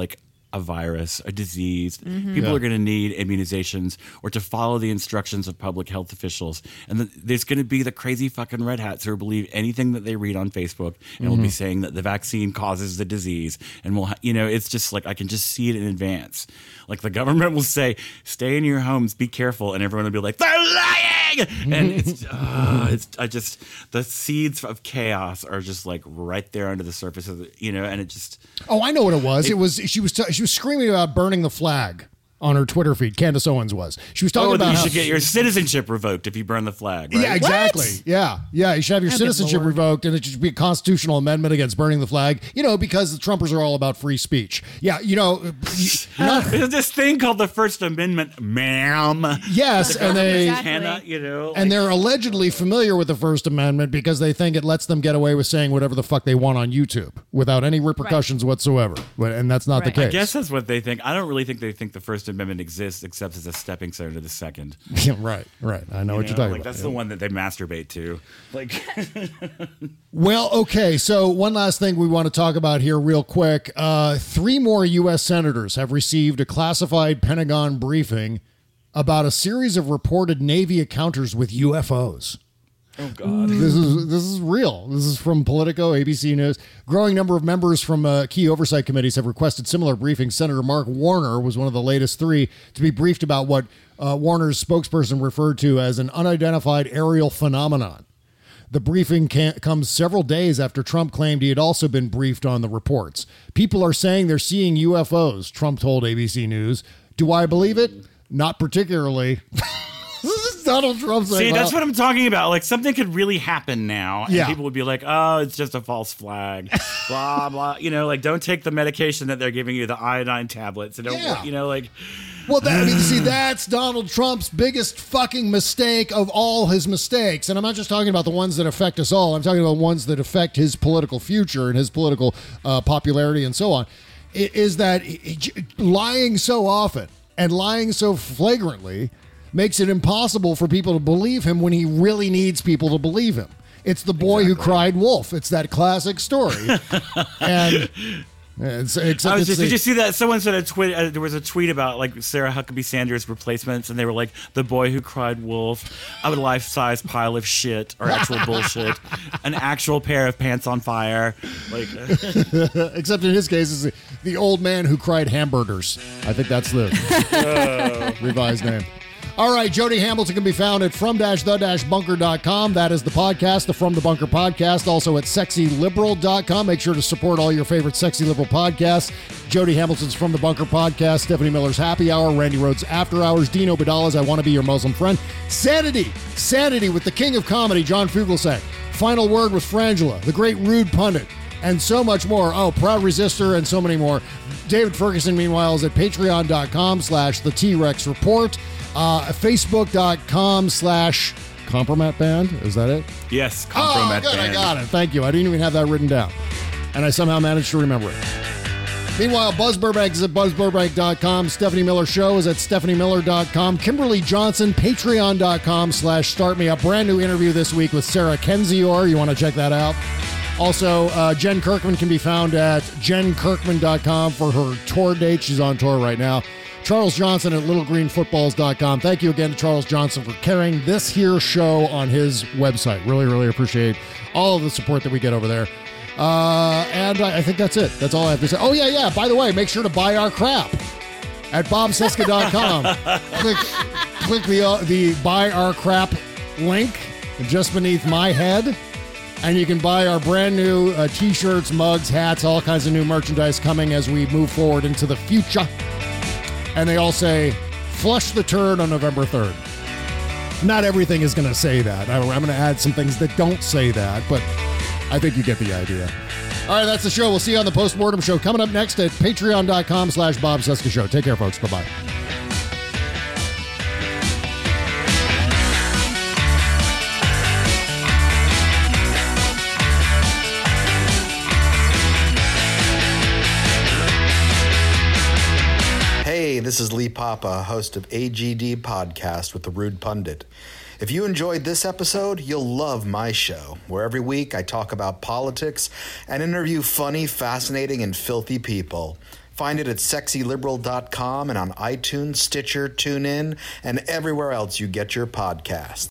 a virus, a disease. Mm-hmm. People Yeah. are going to need immunizations or to follow the instructions of public health officials. And the, there's going to be the crazy fucking red hats who believe anything that they read on Facebook and will be Mhm. saying that the vaccine causes the disease. And will, ha- you know, it's just like I can just see it in advance. Like the government will say, "Stay in your homes, be careful," and everyone will be like, "They're lying!" And it's, uh, it's, I just, the seeds of chaos are just like right there under the surface of the, you know, and it just. Oh, I know what it was. It- It was she was t- she was screaming about burning the flag on her Twitter feed. Candace Owens was. She was talking Oh, about that you how- should get your citizenship revoked if you burn the flag. Right? Yeah, exactly. Yeah, yeah. You should have your Oh, good citizenship Lord. revoked, and it should be a constitutional amendment against burning the flag. You know, because the Trumpers are all about free speech. Yeah, you know. There's this thing called the First Amendment, ma'am. Yes, The and they government cannot, you know, and they're allegedly familiar with the First Amendment because they think it lets them get away with saying whatever the fuck they want on YouTube without any repercussions whatsoever. But- And that's not the I case. guess that's what they think. I don't really think they think the First Amendment exists except as a stepping stone to the Second. Yeah, right, right. I know You what you're talking like, about. That's yeah. the one that they masturbate to. Like, Well, okay. So one last thing we want to talk about here real quick. Uh, three more U S senators have received a classified Pentagon briefing about a series of reported Navy encounters with U F Os. oh God. This is this is real. This is from Politico, A B C News. Growing number of members from uh, key oversight committees have requested similar briefings. Senator Mark Warner was one of the latest three to be briefed about what uh, Warner's spokesperson referred to as an unidentified aerial phenomenon. The briefing can- comes several days after Trump claimed he had also been briefed on the reports. People are saying they're seeing U F Os, Trump told A B C News. Do I believe it? Not particularly. This is Donald Trump saying, See, that's well, what I'm talking about. Like, something could really happen now, and Yeah. people would be like, "Oh, it's just a false flag." Blah blah. You know, like, don't take the medication that they're giving you, the iodine tablets. And don't, Yeah. you know, like. Well, that, I mean, see, that's Donald Trump's biggest fucking mistake of all his mistakes. And I'm not just talking about the ones that affect us all. I'm talking about ones that affect his political future and his political uh, popularity and so on. I- Is that he- he- lying so often and lying so flagrantly makes it impossible for people to believe him when he really needs people to believe him. It's the boy who cried wolf. It's that classic story. And it's, except I was it's just, the- did you see that? Someone said a tweet. Uh, there was a tweet about like Sarah Huckabee Sanders' replacements, and they were like, "The boy who cried wolf, a life-size pile of shit or actual bullshit, an actual pair of pants on fire." Like, except in his case, it's the, the old man who cried hamburgers. I think that's the revised name. All right, Jody Hamilton can be found at from dash the dash bunker dot com. That is the podcast, the From the Bunker podcast. Also at sexy liberal dot com. Make sure to support all your favorite sexy liberal podcasts. Jody Hamilton's From the Bunker podcast, Stephanie Miller's Happy Hour, Randy Rhodes After Hours, Dino Badala's I Want to Be Your Muslim Friend, Sanity, Sanity with the king of comedy, John Fugelsang, Final Word with Frangela, the great Rude Pundit, and so much more. Oh, Proud Resistor and so many more. David Ferguson, meanwhile, is at patreon dot com slash the T-Rex Report. Uh, Facebook.com slash Compromat Band. Is that it? yes, Oh, compromat good. I band. got it. Thank you. I didn't even have that written down. And I somehow managed to remember it. Meanwhile, Buzz Burbank is at buzz burbank dot com. Stephanie Miller Show is at stephanie miller dot com. Kimberly Johnson, patreon dot com slash start me up. Brand new interview this week with Sarah Kendzior. You want to check that out. Also, uh, Jen Kirkman can be found at jen kirkman dot com for her tour date. She's on tour right now. Charles Johnson at little green footballs dot com. Thank you again to Charles Johnson for carrying this here show on his website. Really, really appreciate all of the support that we get over there. Uh, and I, I think that's it. That's all I have to say. Oh, yeah, yeah. By the way, make sure to buy our crap at bob cesca dot com. click click the, uh, the buy our crap link just beneath my head. And you can buy our brand new uh, t-shirts, mugs, hats, all kinds of new merchandise coming as we move forward into the future. And they all say, flush the turd on November third. Not everything is going to say that. I, I'm going to add some things that don't say that, but I think you get the idea. All right, that's the show. We'll see you on the postmortem show coming up next at patreon dot com slash Bob Cesca Show. Take care, folks. Bye-bye. Hey, this is Lee Papa, host of A G D Podcast with the Rude Pundit. If you enjoyed this episode, you'll love my show, where every week I talk about politics and interview funny, fascinating, and filthy people. Find it at sexy liberal dot com and on iTunes, Stitcher, TuneIn, and everywhere else you get your podcasts.